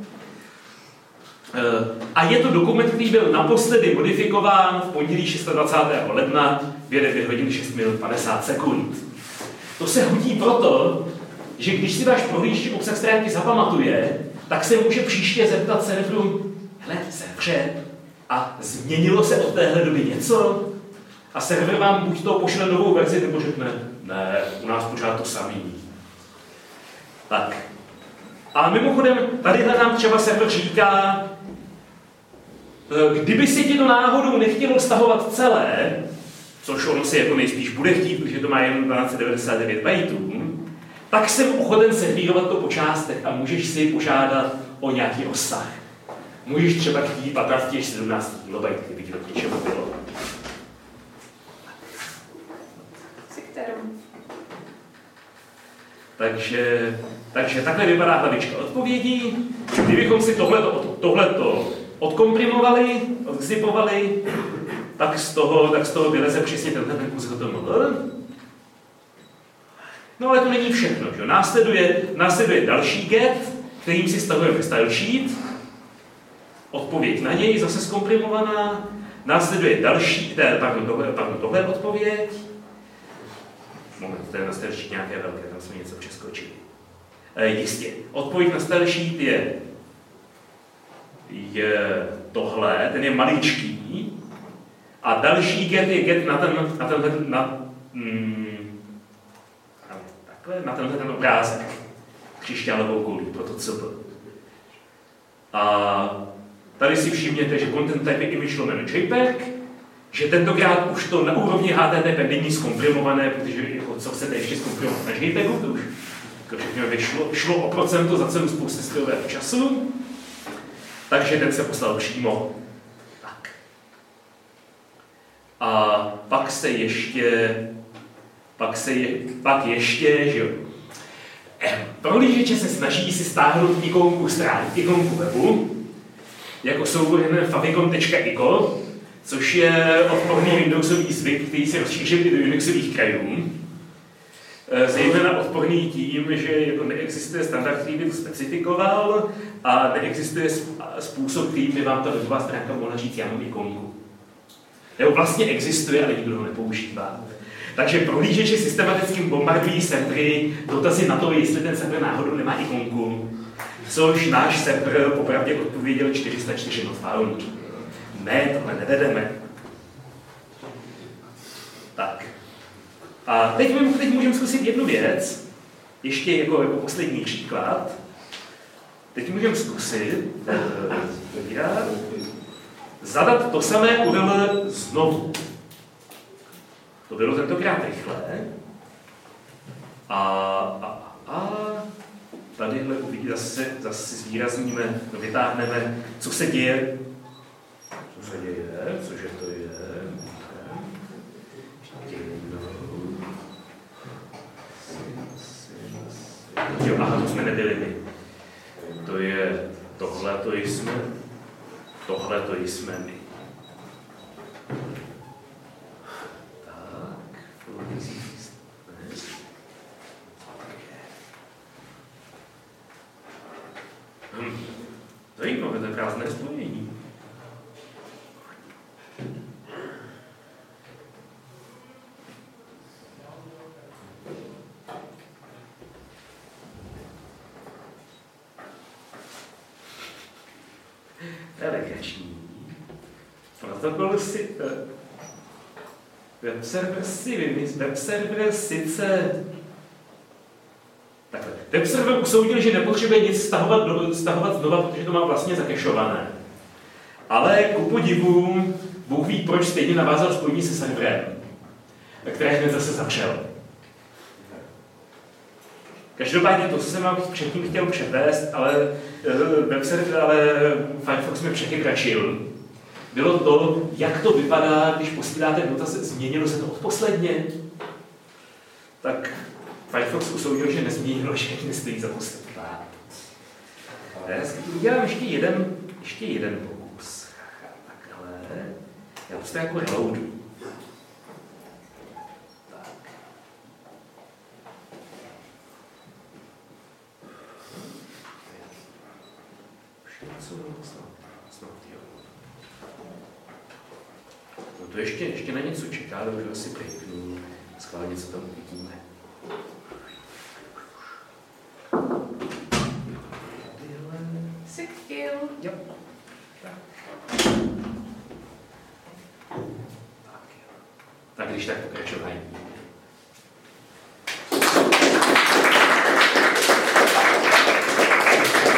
A je to dokument, který byl naposledy modifikován v pondělí 26. ledna v 9 hodin 6 minut 50 sekund. To se hodí proto, že když si váš prohlížeč obsah stránky zapamatuje, tak se může příště zeptat serveru, hele, serveře, a změnilo se od téhle doby něco? A server vám buď to pošle novou verzi, nebo řekne, ne, u nás pořád to samý. Tak. A mimochodem, tadyhle nám třeba server říká, kdyby si ti to náhodou nechtělo stahovat celé, což ono si jako nejspíš bude chtít, protože to má jen 1299 bajtů, tak jsem ochoten servírovat to po částech a můžeš si požádat o nějaký rozsah. Můžeš třeba chtít 15 až 17 KB, kdyby ti to k něčemu bylo. Takže takhle vypadá hlavička odpovědí. Kdybychom si tohleto odkomprimovali, odzipovali, tak z toho vyleze přesně tenhle kus HTML. No ale to není všechno, že? Následuje další get, kterým si stahujeme style sheet, odpověď na něj, zase zkomprimovaná, následuje tohle odpověď. Moment, to je na style sheet nějaké velké, tam jsme něco přeskočili. Jistě, odpověď na style sheet je tohle, ten je maličký, a další get je get na tenhle ten obrázek křišťálovou koulí, proto CP. A tady si všimněte, že content type je image lomeno JPEG, že tentokrát už to na úrovni HTTP není zkomprimované, protože jako, co chcete ještě zkomprimovat na JPEGu, to už řekněme, šlo o procento za cenu spousty strojového času, takže ten se poslal přímo. Tak. A pak ještě, že jo, Prohlížeče se snaží si stáhnout ikonku stránky, ikonku webu, jako souborný favicon.iko, což je odporný Windowsový zvyk, který se rozšířil i do Unixových krajů. Zejména odporný tím, že jako neexistuje standard, který by to specifikoval a neexistuje způsob, který by vám ta webová stránka mohla říct, já mám ikonku. Nebo vlastně existuje, ale nikdo ho nepoužívá. Takže prohlížeči systematicky bombardují servery dotazy na to, jestli ten server náhodou nemá ikonku. Což náš server popravdě odpověděl 404 not found. Ne, tohle nevedeme. Tak. A teď můžeme zkusit jednu věc, ještě jako poslední příklad. Teď můžeme zkusit zadat to samé URL znovu. To bylo tentokrát rychle. A tadyhle uvidí zase zvýrazníme, vytáhneme, co se děje. Cože to je? Jo, aha, to jsme nebyli my. To je, tohle to jsme my. Tak, zajímavé, to je krásné spojení. Elegační. Protokol si... Web server sice... Takhle. Web server usoudil, že nepotřebuje nic stahovat znova, protože to má vlastně zakešované. Ale ku podivu, Bůh ví, proč stejně navázal spojení se serverem, které hned zase zavřel. Každopádně to, co jsem vám předtím chtěl převést, ale Firefox mi přechytračil, bylo to, jak to vypadá, když posíláte dotaz, změnilo se to odposledně. Tak Firefox usoudil, že nezměnilo, že nestojí za posledná. Udělám ještě jeden pokus. Takhle. Já prostě jako reloadu. No to ještě na něco čeká, ale už asi breaknu. Schválně, co tam uvidíme. Jo. Tak když tak pokračování.